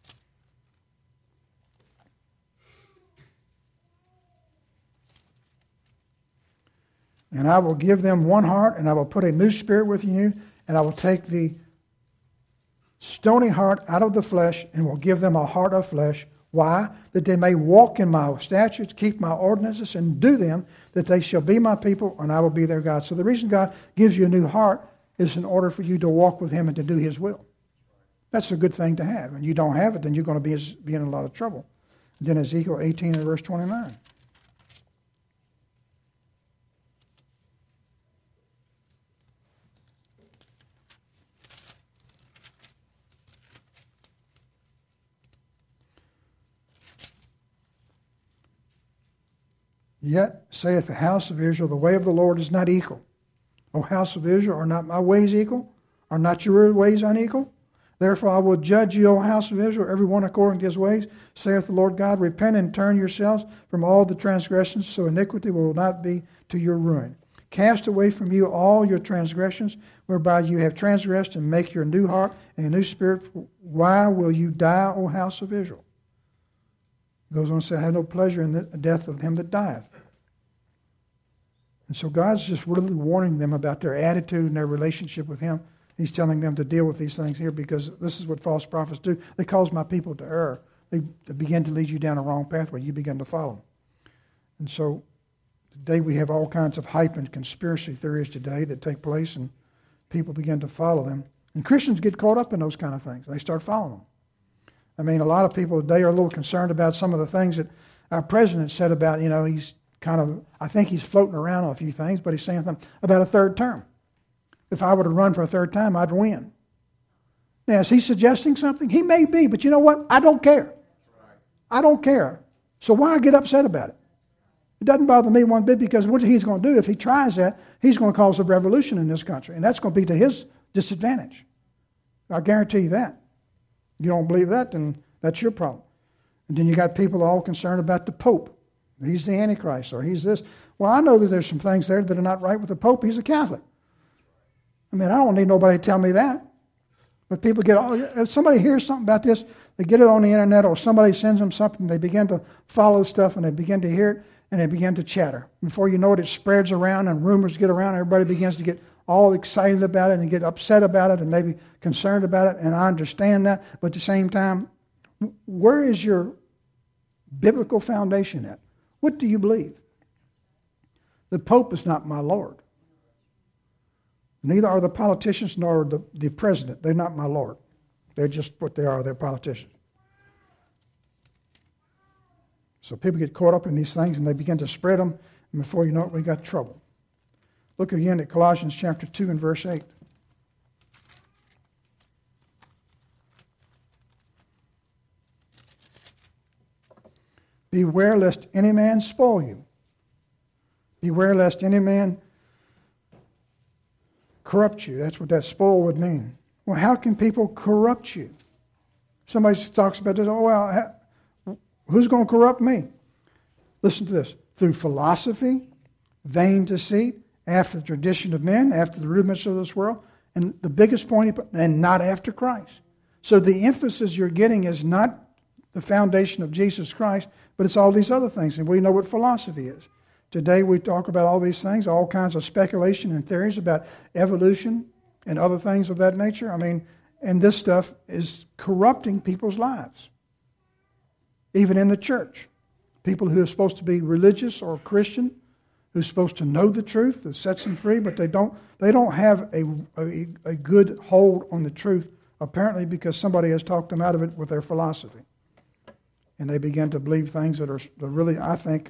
And I will give them one heart, and I will put a new spirit within you, and I will take the stony heart out of the flesh, and will give them a heart of flesh. Why? That they may walk in my statutes, keep my ordinances, and do them, that they shall be my people, and I will be their God. So the reason God gives you a new heart is in order for you to walk with him and to do his will. That's a good thing to have. And you don't have it, then you're going to be in a lot of trouble. And then Ezekiel 18 and verse 29. Yet saith the house of Israel, the way of the Lord is not equal. O house of Israel, are not my ways equal? Are not your ways unequal? Therefore I will judge you, O house of Israel, every one according to his ways, saith the Lord God. Repent and turn yourselves from all the transgressions, so iniquity will not be to your ruin. Cast away from you all your transgressions, whereby you have transgressed, and make your new heart and a new spirit. Why will you die, O house of Israel? It goes on to say, I have no pleasure in the death of him that dieth. And so God's just really warning them about their attitude and their relationship with him. He's telling them to deal with these things here, because this is what false prophets do. They cause my people to err. They begin to lead you down a wrong pathway. You begin to follow them. And so today we have all kinds of hype and conspiracy theories today that take place, and people begin to follow them. And Christians get caught up in those kind of things. They start following them. I mean, a lot of people today are a little concerned about some of the things that our president said about, he's I think he's floating around on a few things, but he's saying something about a third term. If I were to run for a third time, I'd win. Now, is he suggesting something? He may be, but you know what? I don't care. I don't care. So why get upset about it? It doesn't bother me one bit, because what he's going to do, if he tries that, he's going to cause a revolution in this country, and that's going to be to his disadvantage. I guarantee you that. You don't believe that, then that's your problem. And then you got people all concerned about the Pope. He's the Antichrist, or he's this. Well, I know that there's some things there that are not right with the Pope. He's a Catholic. I mean, I don't need nobody to tell me that. But people if somebody hears something about this, they get it on the internet, or somebody sends them something, they begin to follow stuff, and they begin to hear it, and they begin to chatter. Before you know it, it spreads around, and rumors get around, and everybody begins to get all excited about it and get upset about it and maybe concerned about it, and I understand that. But at the same time, where is your biblical foundation at? What do you believe? The Pope is not my Lord. Neither are the politicians nor the president. They're not my Lord. They're just what they are. They're politicians. So people get caught up in these things and they begin to spread them, and before you know it, we got trouble. Look again at Colossians chapter 2 and verse 8. Beware lest any man spoil you. Beware lest any man corrupt you. That's what that spoil would mean. Well, how can people corrupt you? Somebody talks about this, oh, well, who's going to corrupt me? Listen to this. Through philosophy, vain deceit, after the tradition of men, after the rudiments of this world, and the biggest point, and not after Christ. So the emphasis you're getting is not the foundation of Jesus Christ, but it's all these other things, and we know what philosophy is. Today we talk about all these things, all kinds of speculation and theories about evolution and other things of that nature. I mean, and this stuff is corrupting people's lives. Even in the church. People who are supposed to be religious or Christian, who's supposed to know the truth, that sets them free, but they don't have a good hold on the truth, apparently because somebody has talked them out of it with their philosophy. And they begin to believe things that are really, I think,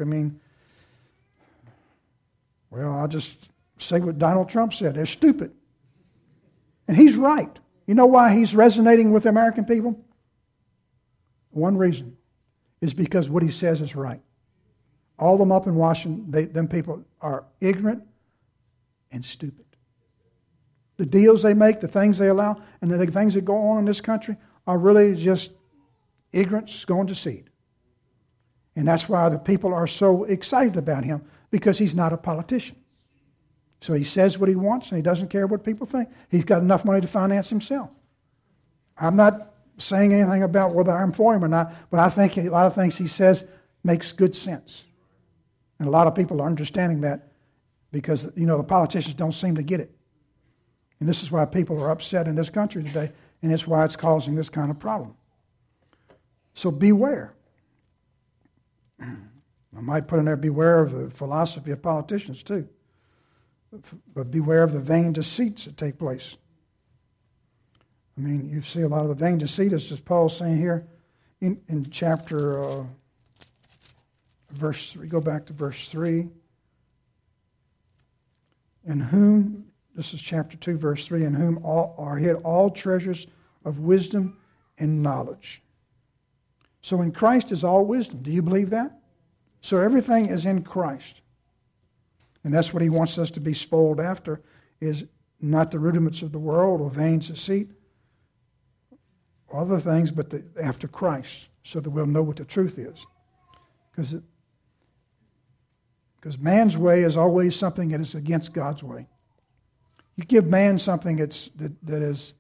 well, I'll just say what Donald Trump said. They're stupid. And he's right. You know why he's resonating with the American people? One reason is because what he says is right. All of them up in Washington, them people are ignorant and stupid. The deals they make, the things they allow, and the things that go on in this country are really just ignorance going to seed. And that's why the people are so excited about him, because he's not a politician. So he says what he wants, and he doesn't care what people think. He's got enough money to finance himself. I'm not saying anything about whether I'm for him or not, but I think a lot of things he says makes good sense. And a lot of people are understanding that because, the politicians don't seem to get it. And this is why people are upset in this country today, and it's why it's causing this kind of problem. So beware. I might put in there, beware of the philosophy of politicians too. But beware of the vain deceits that take place. I mean, you see a lot of the vain deceit, as Paul's saying here in chapter, verse 3. Go back to verse 3. In whom, this is chapter 2, verse 3, in whom are hid all treasures of wisdom and knowledge. So in Christ is all wisdom. Do you believe that? So everything is in Christ. And that's what he wants us to be spoiled after, is not the rudiments of the world or vain deceit, or other things, but after Christ, so that we'll know what the truth is. Because man's way is always something that is against God's way. You give man something that is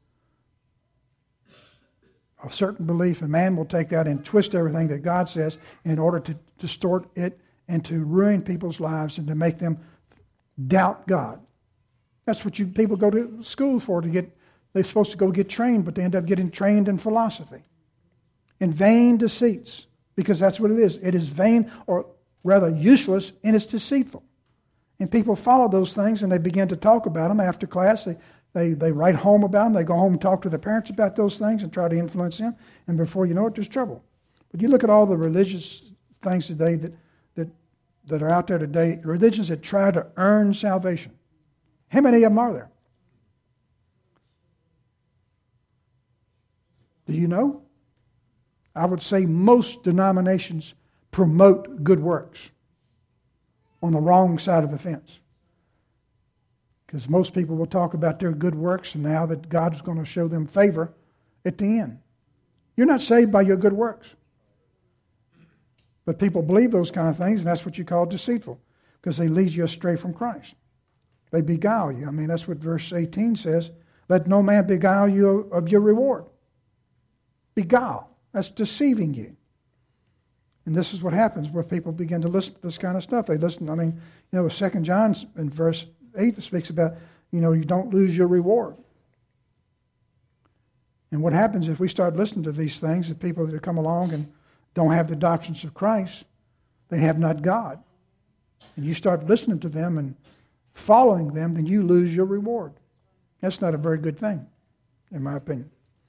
a certain belief, and man will take that and twist everything that God says in order to distort it and to ruin people's lives and to make them doubt God. That's what people go to school for, they're supposed to go get trained, but they end up getting trained in philosophy, in vain deceits, because that's what it is. It is vain, or rather useless, and it's deceitful. And people follow those things, and they begin to talk about them after class. They write home about them. They go home and talk to their parents about those things and try to influence them. And before you know it, there's trouble. But you look at all the religious things today that are out there today, religions that try to earn salvation. How many of them are there? Do you know? I would say most denominations promote good works on the wrong side of the fence. Because most people will talk about their good works and now that God's going to show them favor at the end. You're not saved by your good works. But people believe those kind of things, and that's what you call deceitful, because they lead you astray from Christ. They beguile you. I mean, that's what verse 18 says. Let no man beguile you of your reward. Beguile. That's deceiving you. And this is what happens when people begin to listen to this kind of stuff. They listen, 2 John in verse 8 speaks about, you don't lose your reward. And what happens if we start listening to these things, the people that come along and don't have the doctrines of Christ, they have not God. And you start listening to them and following them, then you lose your reward. That's not a very good thing, in my opinion.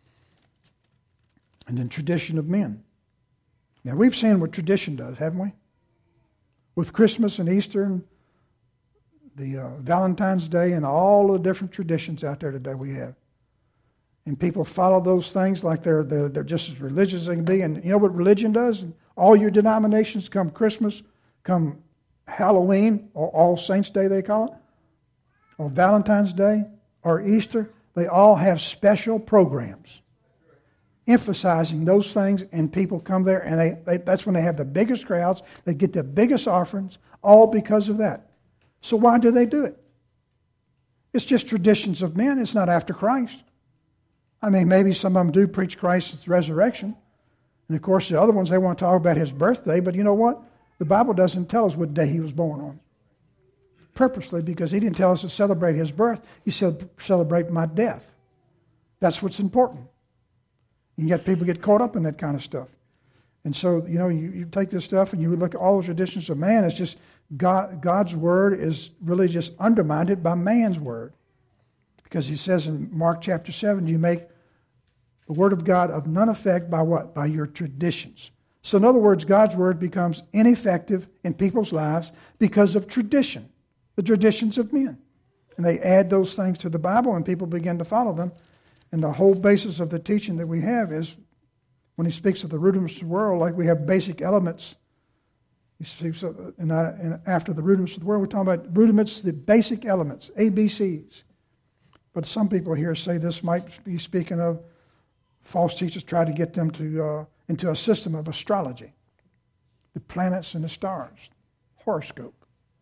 And then tradition of men. Now, we've seen what tradition does, haven't we? With Christmas and Easter and the Valentine's Day and all the different traditions out there today we have. And people follow those things like they're just as religious as they can be. And you know what religion does? All your denominations, come Christmas, come Halloween, or All Saints' Day they call it, or Valentine's Day, or Easter, they all have special programs emphasizing those things, and people come there, and that's when they have the biggest crowds, they get the biggest offerings, all because of that. So why do they do it? It's just traditions of men. It's not after Christ. I mean, maybe some of them do preach Christ's resurrection. And of course, the other ones, they want to talk about his birthday. But you know what? The Bible doesn't tell us what day he was born on. Purposely, because he didn't tell us to celebrate his birth. He said, celebrate my death. That's what's important. And yet people get caught up in that kind of stuff. And so, you take this stuff and you look at all the traditions of man. It's just God's word is really just undermined by man's word. Because he says in Mark chapter 7, you make the word of God of none effect by what? By your traditions. So in other words, God's word becomes ineffective in people's lives because of tradition, the traditions of men. And they add those things to the Bible and people begin to follow them. And the whole basis of the teaching that we have is when he speaks of the rudiments of the world, like we have basic elements. He speaks of, and after the rudiments of the world, we're talking about rudiments, the basic elements, ABCs. But some people here say this might be speaking of false teachers try to get them to into a system of astrology, the planets and the stars, horoscope.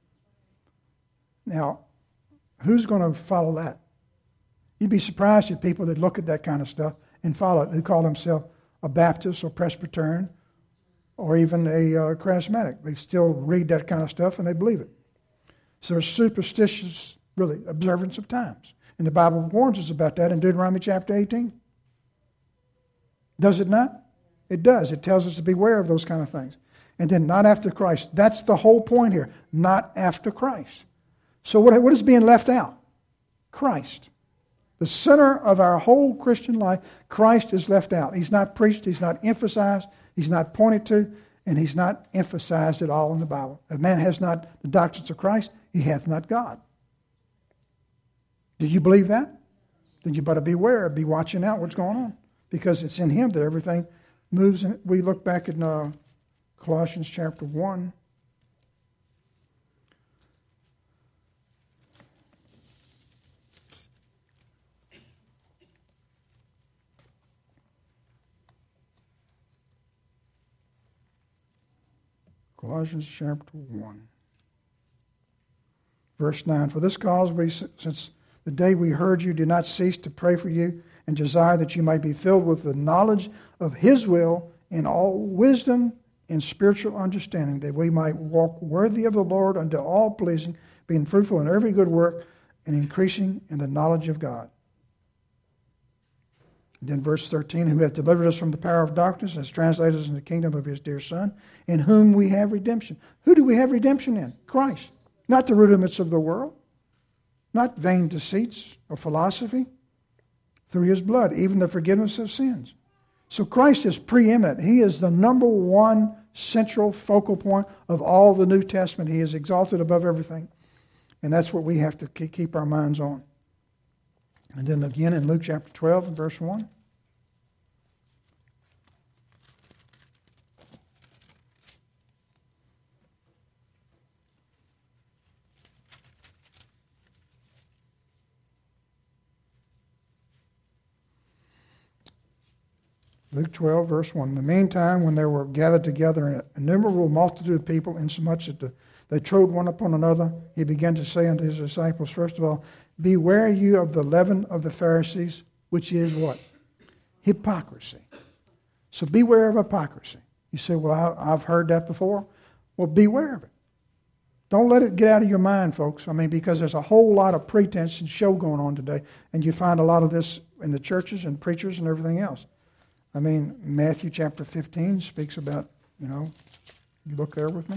Now, who's going to follow that? You'd be surprised at people that look at that kind of stuff and follow it, who call themselves a Baptist or Presbyterian or even a charismatic. They still read that kind of stuff and they believe it. So there's superstitious, really, observance of times. And the Bible warns us about that in Deuteronomy chapter 18. Does it not? It does. It tells us to beware of those kind of things. And then not after Christ. That's the whole point here. Not after Christ. So what is being left out? Christ. The center of our whole Christian life, Christ is left out. He's not preached, he's not emphasized, he's not pointed to, and he's not emphasized at all in the Bible. If man has not the doctrines of Christ, he hath not God. Do you believe that? Then you better beware, be watching out what's going on. Because it's in him that everything moves. We look back in Colossians chapter 1. Colossians chapter 1. Verse 9. For this cause we, since the day we heard you, do not cease to pray for you and desire that you might be filled with the knowledge of his will in all wisdom and spiritual understanding, that we might walk worthy of the Lord unto all pleasing, being fruitful in every good work and increasing in the knowledge of God. And then verse 13, who hath delivered us from the power of darkness, has translated us in the kingdom of his dear Son, in whom we have redemption. Who do we have redemption in? Christ. Not the rudiments of the world, not vain deceits or philosophy, through his blood, even the forgiveness of sins. So Christ is preeminent. He is the number one central focal point of all the New Testament. He is exalted above everything. And that's what we have to keep our minds on. And then again in Luke chapter 12 and verse 1. Luke 12, verse 1. In the meantime, when there were gathered together an innumerable multitude of people, insomuch that they trode one upon another, he began to say unto his disciples, first of all, beware you of the leaven of the Pharisees, which is what? Hypocrisy. So beware of hypocrisy. You say, well, I've heard that before. Well, beware of it. Don't let it get out of your mind, folks. I mean, because there's a whole lot of pretense and show going on today, and you find a lot of this in the churches and preachers and everything else. I mean, Matthew chapter 15 speaks about, you look there with me.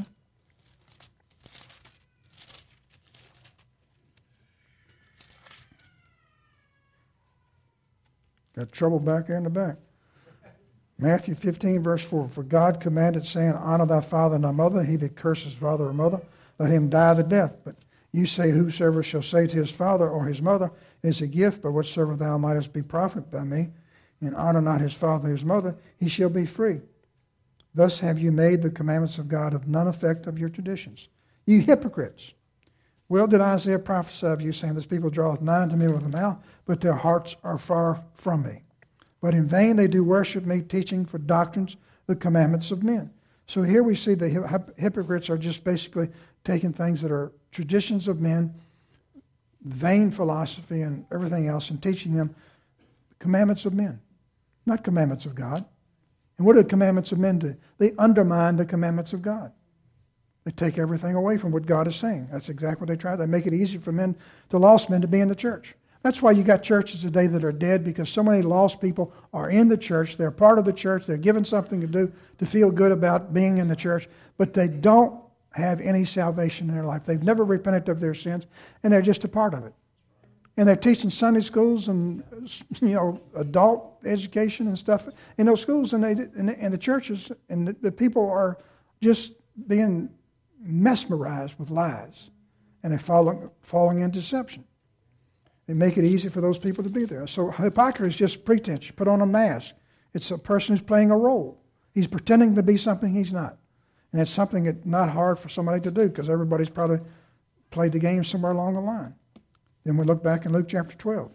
Got trouble back there in the back. Matthew 15, verse 4. For God commanded, saying, Honor thy father and thy mother. He that curses father or mother, let him die the death. But you say, whosoever shall say to his father or his mother, It is a gift, but whatsoever thou mightest be profited by me, and honor not his father or his mother, he shall be free. Thus have you made the commandments of God of none effect of your traditions. You hypocrites! Well did Isaiah prophesy of you, saying, This people draweth nigh unto me with the mouth, but their hearts are far from me. But in vain they do worship me, teaching for doctrines the commandments of men. So here we see the hypocrites are just basically taking things that are traditions of men, vain philosophy and everything else, and teaching them commandments of men, not commandments of God. And what do the commandments of men do? They undermine the commandments of God. They take everything away from what God is saying. That's exactly what they try. They make it easy for lost men to be in the church. That's why you got churches today that are dead, because so many lost people are in the church. They're part of the church. They're given something to do to feel good about being in the church, but they don't have any salvation in their life. They've never repented of their sins, and they're just a part of it. And they're teaching Sunday schools and adult education and stuff in those schools, and the churches, and the people are just being mesmerized with lies, and they're falling in deception. They make it easy for those people to be there. So hypocrisy is just pretense. You put on a mask. It's a person who's playing a role. He's pretending to be something he's not. And it's something that's not hard for somebody to do, because everybody's probably played the game somewhere along the line. Then we look back in Luke chapter 12.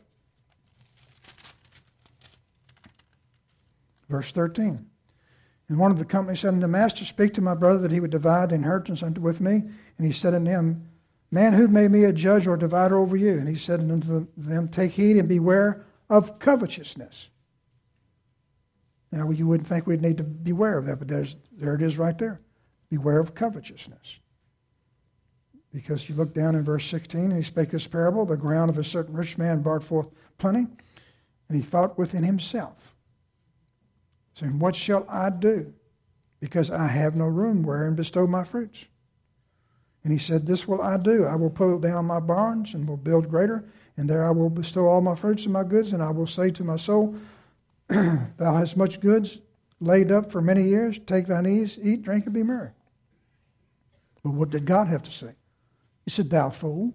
Verse 13. And one of the company said unto the master, Speak to my brother that he would divide the inheritance with me. And he said unto him, Man, who made me a judge or a divider over you? And he said unto them, Take heed and beware of covetousness. Now, you wouldn't think we'd need to beware of that, but there it is right there. Beware of covetousness. Because you look down in verse 16, and he spake this parable, The ground of a certain rich man brought forth plenty, and he thought within himself, saying, What shall I do? Because I have no room wherein bestow my fruits. And he said, This will I do. I will pull down my barns and will build greater, and there I will bestow all my fruits and my goods, and I will say to my soul, Thou hast much goods laid up for many years. Take thine ease, eat, drink, and be merry. But what did God have to say? He said, Thou fool.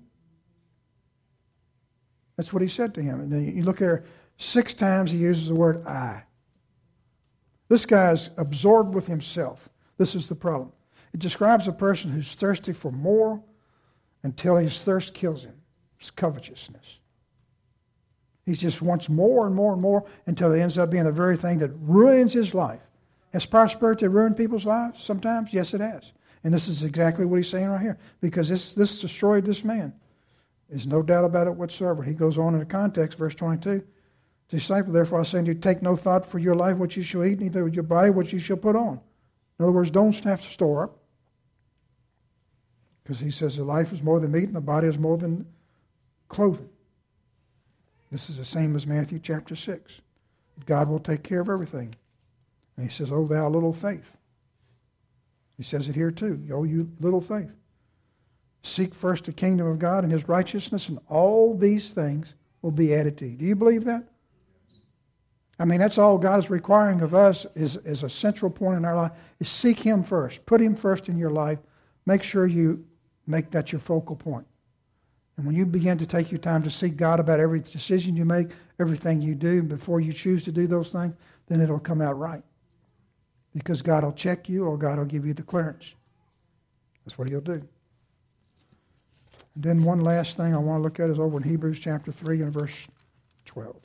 That's what he said to him. And then you look there, 6 times he uses the word I. This guy is absorbed with himself. This is the problem. It describes a person who's thirsty for more until his thirst kills him. It's covetousness. He just wants more and more and more until it ends up being the very thing that ruins his life. Has prosperity ruined people's lives sometimes? Yes, it has. And this is exactly what he's saying right here. Because this destroyed this man. There's no doubt about it whatsoever. He goes on in the context, verse 22. Disciple, therefore I say unto you, take no thought for your life what you shall eat, neither your body what you shall put on. In other words, don't have to store up. Because he says the life is more than meat and the body is more than clothing. This is the same as Matthew chapter 6. God will take care of everything. And he says, Oh, thou little faith. He says it here too. Oh, you little faith. Seek first the kingdom of God and his righteousness, and all these things will be added to you. Do you believe that? I mean, that's all God is requiring of us is a central point in our life, is seek him first. Put him first in your life. Make sure you make that your focal point. And when you begin to take your time to seek God about every decision you make, everything you do, before you choose to do those things, then it'll come out right. Because God will check you, or God will give you the clearance. That's what he'll do. And then one last thing I want to look at is over in Hebrews chapter 3 and verse 12.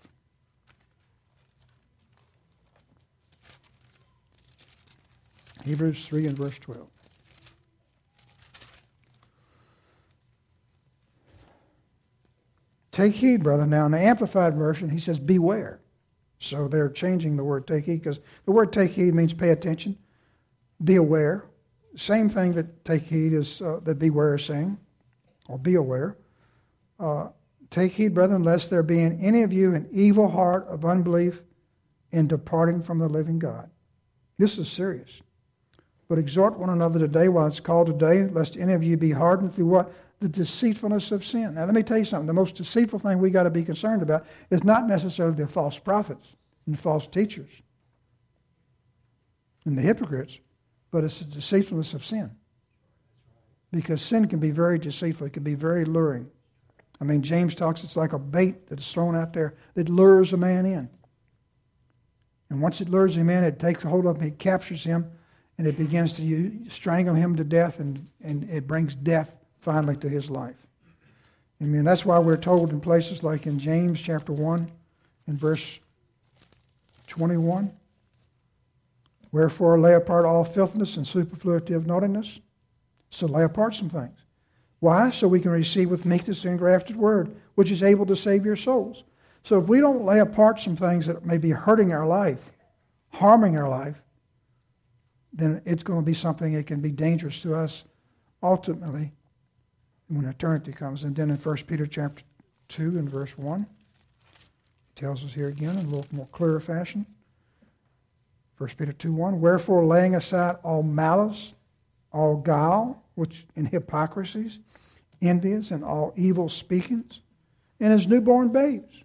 Hebrews 3 and verse 12. Take heed, brother. Now, in the Amplified Version, he says, beware. So they're changing the word take heed, because the word take heed means pay attention, be aware, same thing that take heed is that beware is saying, or be aware. Take heed, brethren, lest there be in any of you an evil heart of unbelief in departing from the living God. This is serious. But exhort one another today while it's called today, lest any of you be hardened through what? The deceitfulness of sin. Now let me tell you something. The most deceitful thing we got to be concerned about is not necessarily the false prophets and the false teachers and the hypocrites, but it's the deceitfulness of sin. Because sin can be very deceitful. It can be very luring. I mean, James talks, it's like a bait that is thrown out there that lures a man in. And once it lures him in, it takes a hold of him, it captures him, and it begins to strangle him to death, and it brings death finally to his life. I mean, that's why we're told in places like in James chapter 1 and verse 21, wherefore lay apart all filthiness and superfluity of naughtiness. So lay apart some things. Why? So we can receive with meekness the engrafted word, which is able to save your souls. So if we don't lay apart some things that may be hurting our life, harming our life, then it's going to be something that can be dangerous to us ultimately when eternity comes. And then in 1 Peter chapter 2 and verse 1, it tells us here again in a little more clearer fashion. 1 Peter 2:1, wherefore laying aside all malice, all guile, which in hypocrisies, envies, and all evil speakings, and as newborn babes,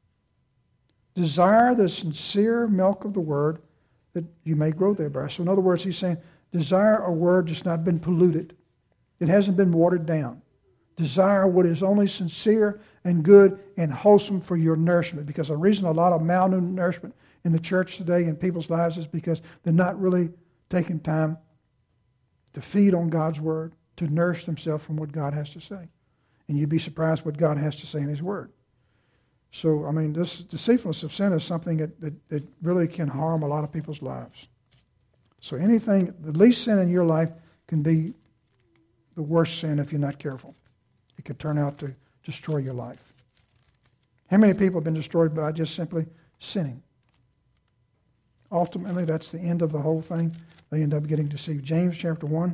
desire the sincere milk of the word that you may grow thereby. So in other words, he's saying, desire a word that's not been polluted. It hasn't been watered down. Desire what is only sincere and good and wholesome for your nourishment. Because the reason a lot of malnourishment in the church today in people's lives is because they're not really taking time to feed on God's word, to nourish themselves from what God has to say. And you'd be surprised what God has to say in his word. So, I mean, this deceitfulness of sin is something that really can harm a lot of people's lives. So anything, the least sin in your life can be the worst sin if you're not careful. It can turn out to destroy your life. How many people have been destroyed by just simply sinning? Ultimately, that's the end of the whole thing. They end up getting deceived. James chapter 1,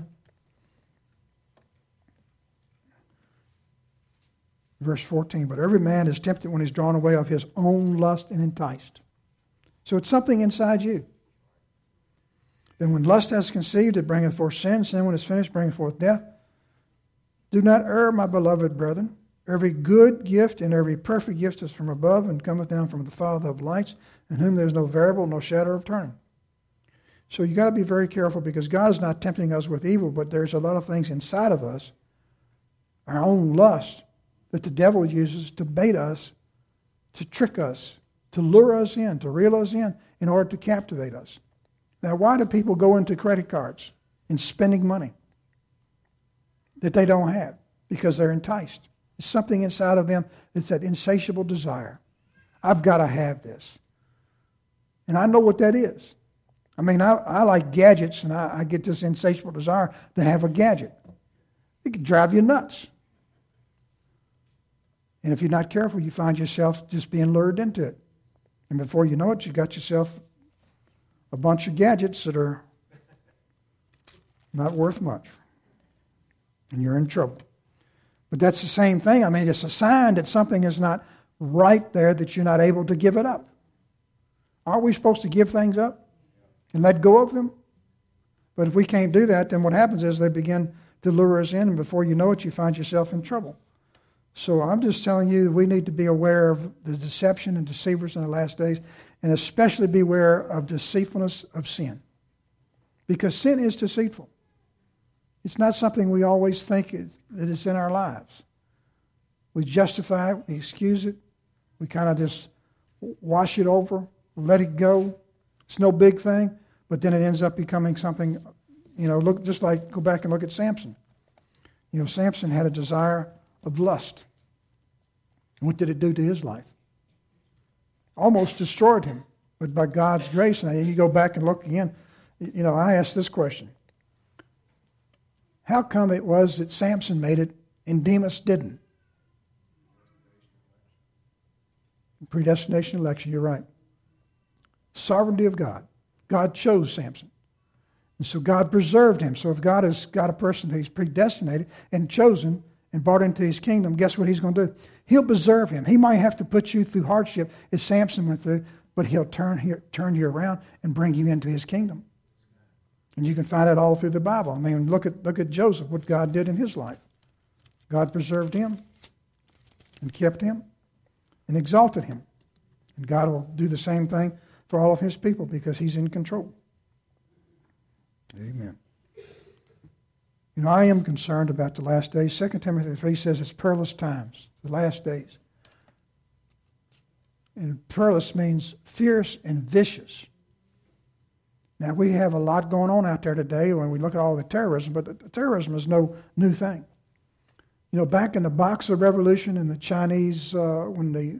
verse 14. But every man is tempted when he's drawn away of his own lust and enticed. So it's something inside you. Then when lust has conceived, it bringeth forth sin. Sin, when it's finished, bringeth forth death. Do not err, my beloved brethren. Every good gift and every perfect gift is from above and cometh down from the Father of lights, in whom there is no variable, no shadow of turning. So you got to be very careful, because God is not tempting us with evil, but there's a lot of things inside of us, our own lust, that the devil uses to bait us, to trick us, to lure us in, to reel us in order to captivate us. Now, why do people go into credit cards and spending money that they don't have? Because they're enticed. There's something inside of them that's that insatiable desire. I've got to have this. And I know what that is. I mean, I like gadgets, and I get this insatiable desire to have a gadget. It can drive you nuts. And if you're not careful, you find yourself just being lured into it. And before you know it, you got yourself a bunch of gadgets that are not worth much. And you're in trouble. But that's the same thing. I mean, it's a sign that something is not right there, that you're not able to give it up. Aren't we supposed to give things up and let go of them? But if we can't do that, then what happens is they begin to lure us in, and before you know it, you find yourself in trouble. So I'm just telling you, we need to be aware of the deception and deceivers in the last days, and especially beware of deceitfulness of sin. Because sin is deceitful. It's not something we always think that it's in our lives. We justify it, we excuse it, we kind of just wash it over, let it go. It's no big thing, but then it ends up becoming something, look, just like, go back and look at Samson. Samson had a desire of lust. And what did it do to his life? Almost destroyed him. But by God's grace, now you go back and look again, I asked this question. How come it was that Samson made it and Demas didn't? Predestination election, you're right. Sovereignty of God. God chose Samson. And so God preserved him. So if God has got a person that he's predestinated and chosen and brought into his kingdom, guess what he's going to do? He'll preserve him. He might have to put you through hardship as Samson went through, but he'll turn you around and bring you into his kingdom. And you can find that all through the Bible. I mean, look at Joseph, what God did in his life. God preserved him and kept him and exalted him. And God will do the same thing for all of his people because he's in control. Amen. You know, I am concerned about the last days. 2 Timothy 3 says it's perilous times, the last days. And perilous means fierce and vicious. Now, we have a lot going on out there today when we look at all the terrorism, but terrorism is no new thing. You know, back in the Boxer Revolution in the Chinese, when the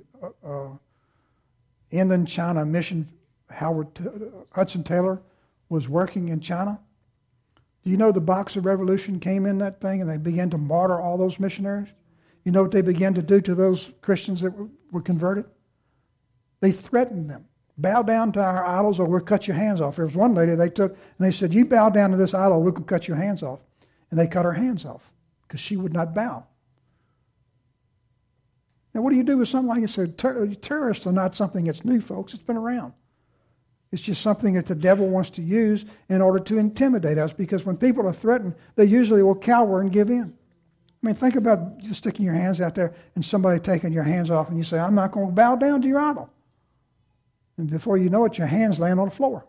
Inland China Mission, Hudson Taylor was working in China. Do you know the Boxer Revolution came in that thing and they began to martyr all those missionaries? You know what they began to do to those Christians that were converted? They threatened them. Bow down to our idols or we'll cut your hands off. There was one lady they took and they said, you bow down to this idol, we can cut your hands off. And they cut her hands off because she would not bow. Now, what do you do with something like this? So terrorists are not something that's new, folks. It's been around. It's just something that the devil wants to use in order to intimidate us because when people are threatened, they usually will cower and give in. I mean, think about just sticking your hands out there and somebody taking your hands off and you say, I'm not going to bow down to your idol. And before you know it, your hands land on the floor.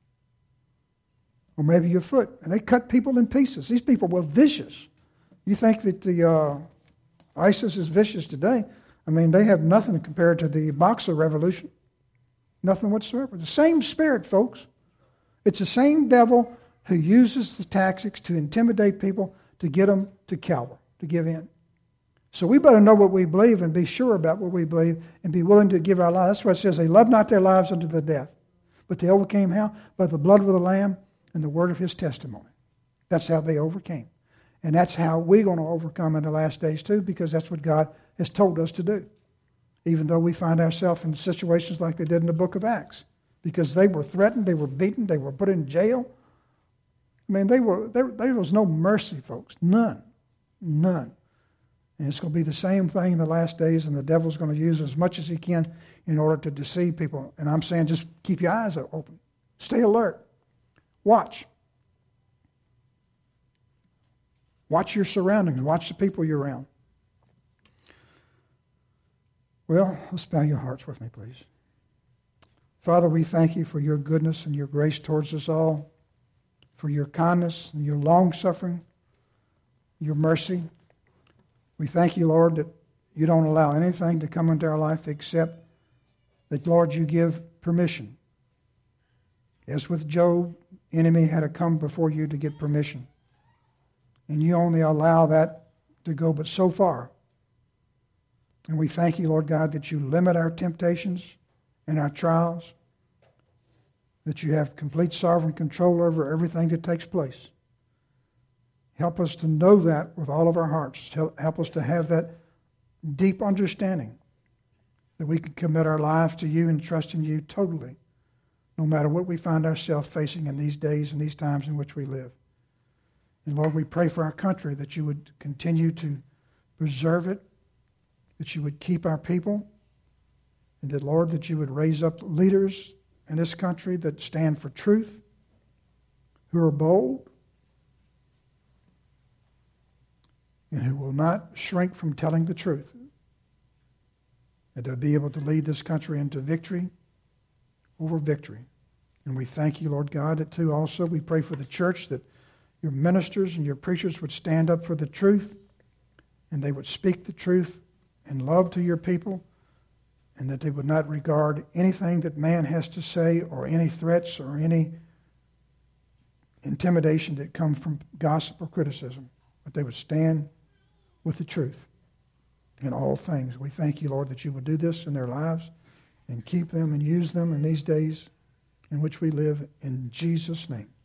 Or maybe your foot. And they cut people in pieces. These people were vicious. You think that the ISIS is vicious today. I mean, they have nothing compared to the Boxer Revolution. Nothing whatsoever. The same spirit, folks. It's the same devil who uses the tactics to intimidate people to get them to cower, to give in. So we better know what we believe and be sure about what we believe and be willing to give our lives. That's why it says they loved not their lives unto the death. But they overcame how? By the blood of the Lamb and the word of his testimony. That's how they overcame. And that's how we're going to overcome in the last days too, because that's what God has told us to do. Even though we find ourselves in situations like they did in the book of Acts. Because they were threatened, they were beaten, they were put in jail. I mean, there was no mercy, folks. None. None. And it's going to be the same thing in the last days, and the devil's going to use as much as he can in order to deceive people. And I'm saying just keep your eyes open. Stay alert. Watch. Watch your surroundings. Watch the people you're around. Well, let's bow your hearts with me, please. Father, we thank you for your goodness and your grace towards us all, for your kindness and your long-suffering, your mercy. We thank you, Lord, that you don't allow anything to come into our life except that, Lord, you give permission. As with Job, enemy had to come before you to get permission. And you only allow that to go but so far. And we thank you, Lord God, that you limit our temptations and our trials, that you have complete sovereign control over everything that takes place. Help us to know that with all of our hearts. Help us to have that deep understanding that we can commit our lives to you and trust in you totally, no matter what we find ourselves facing in these days and these times in which we live. And Lord, we pray for our country that you would continue to preserve it, that you would keep our people, and that, Lord, that you would raise up leaders in this country that stand for truth, who are bold, and who will not shrink from telling the truth, and to be able to lead this country into victory over victory. And we thank you, Lord God, that too also we pray for the church, that your ministers and your preachers would stand up for the truth, and they would speak the truth in love to your people, and that they would not regard anything that man has to say or any threats or any intimidation that come from gossip or criticism, but they would stand with the truth in all things. We thank you, Lord, that you would do this in their lives and keep them and use them in these days in which we live, in Jesus' name.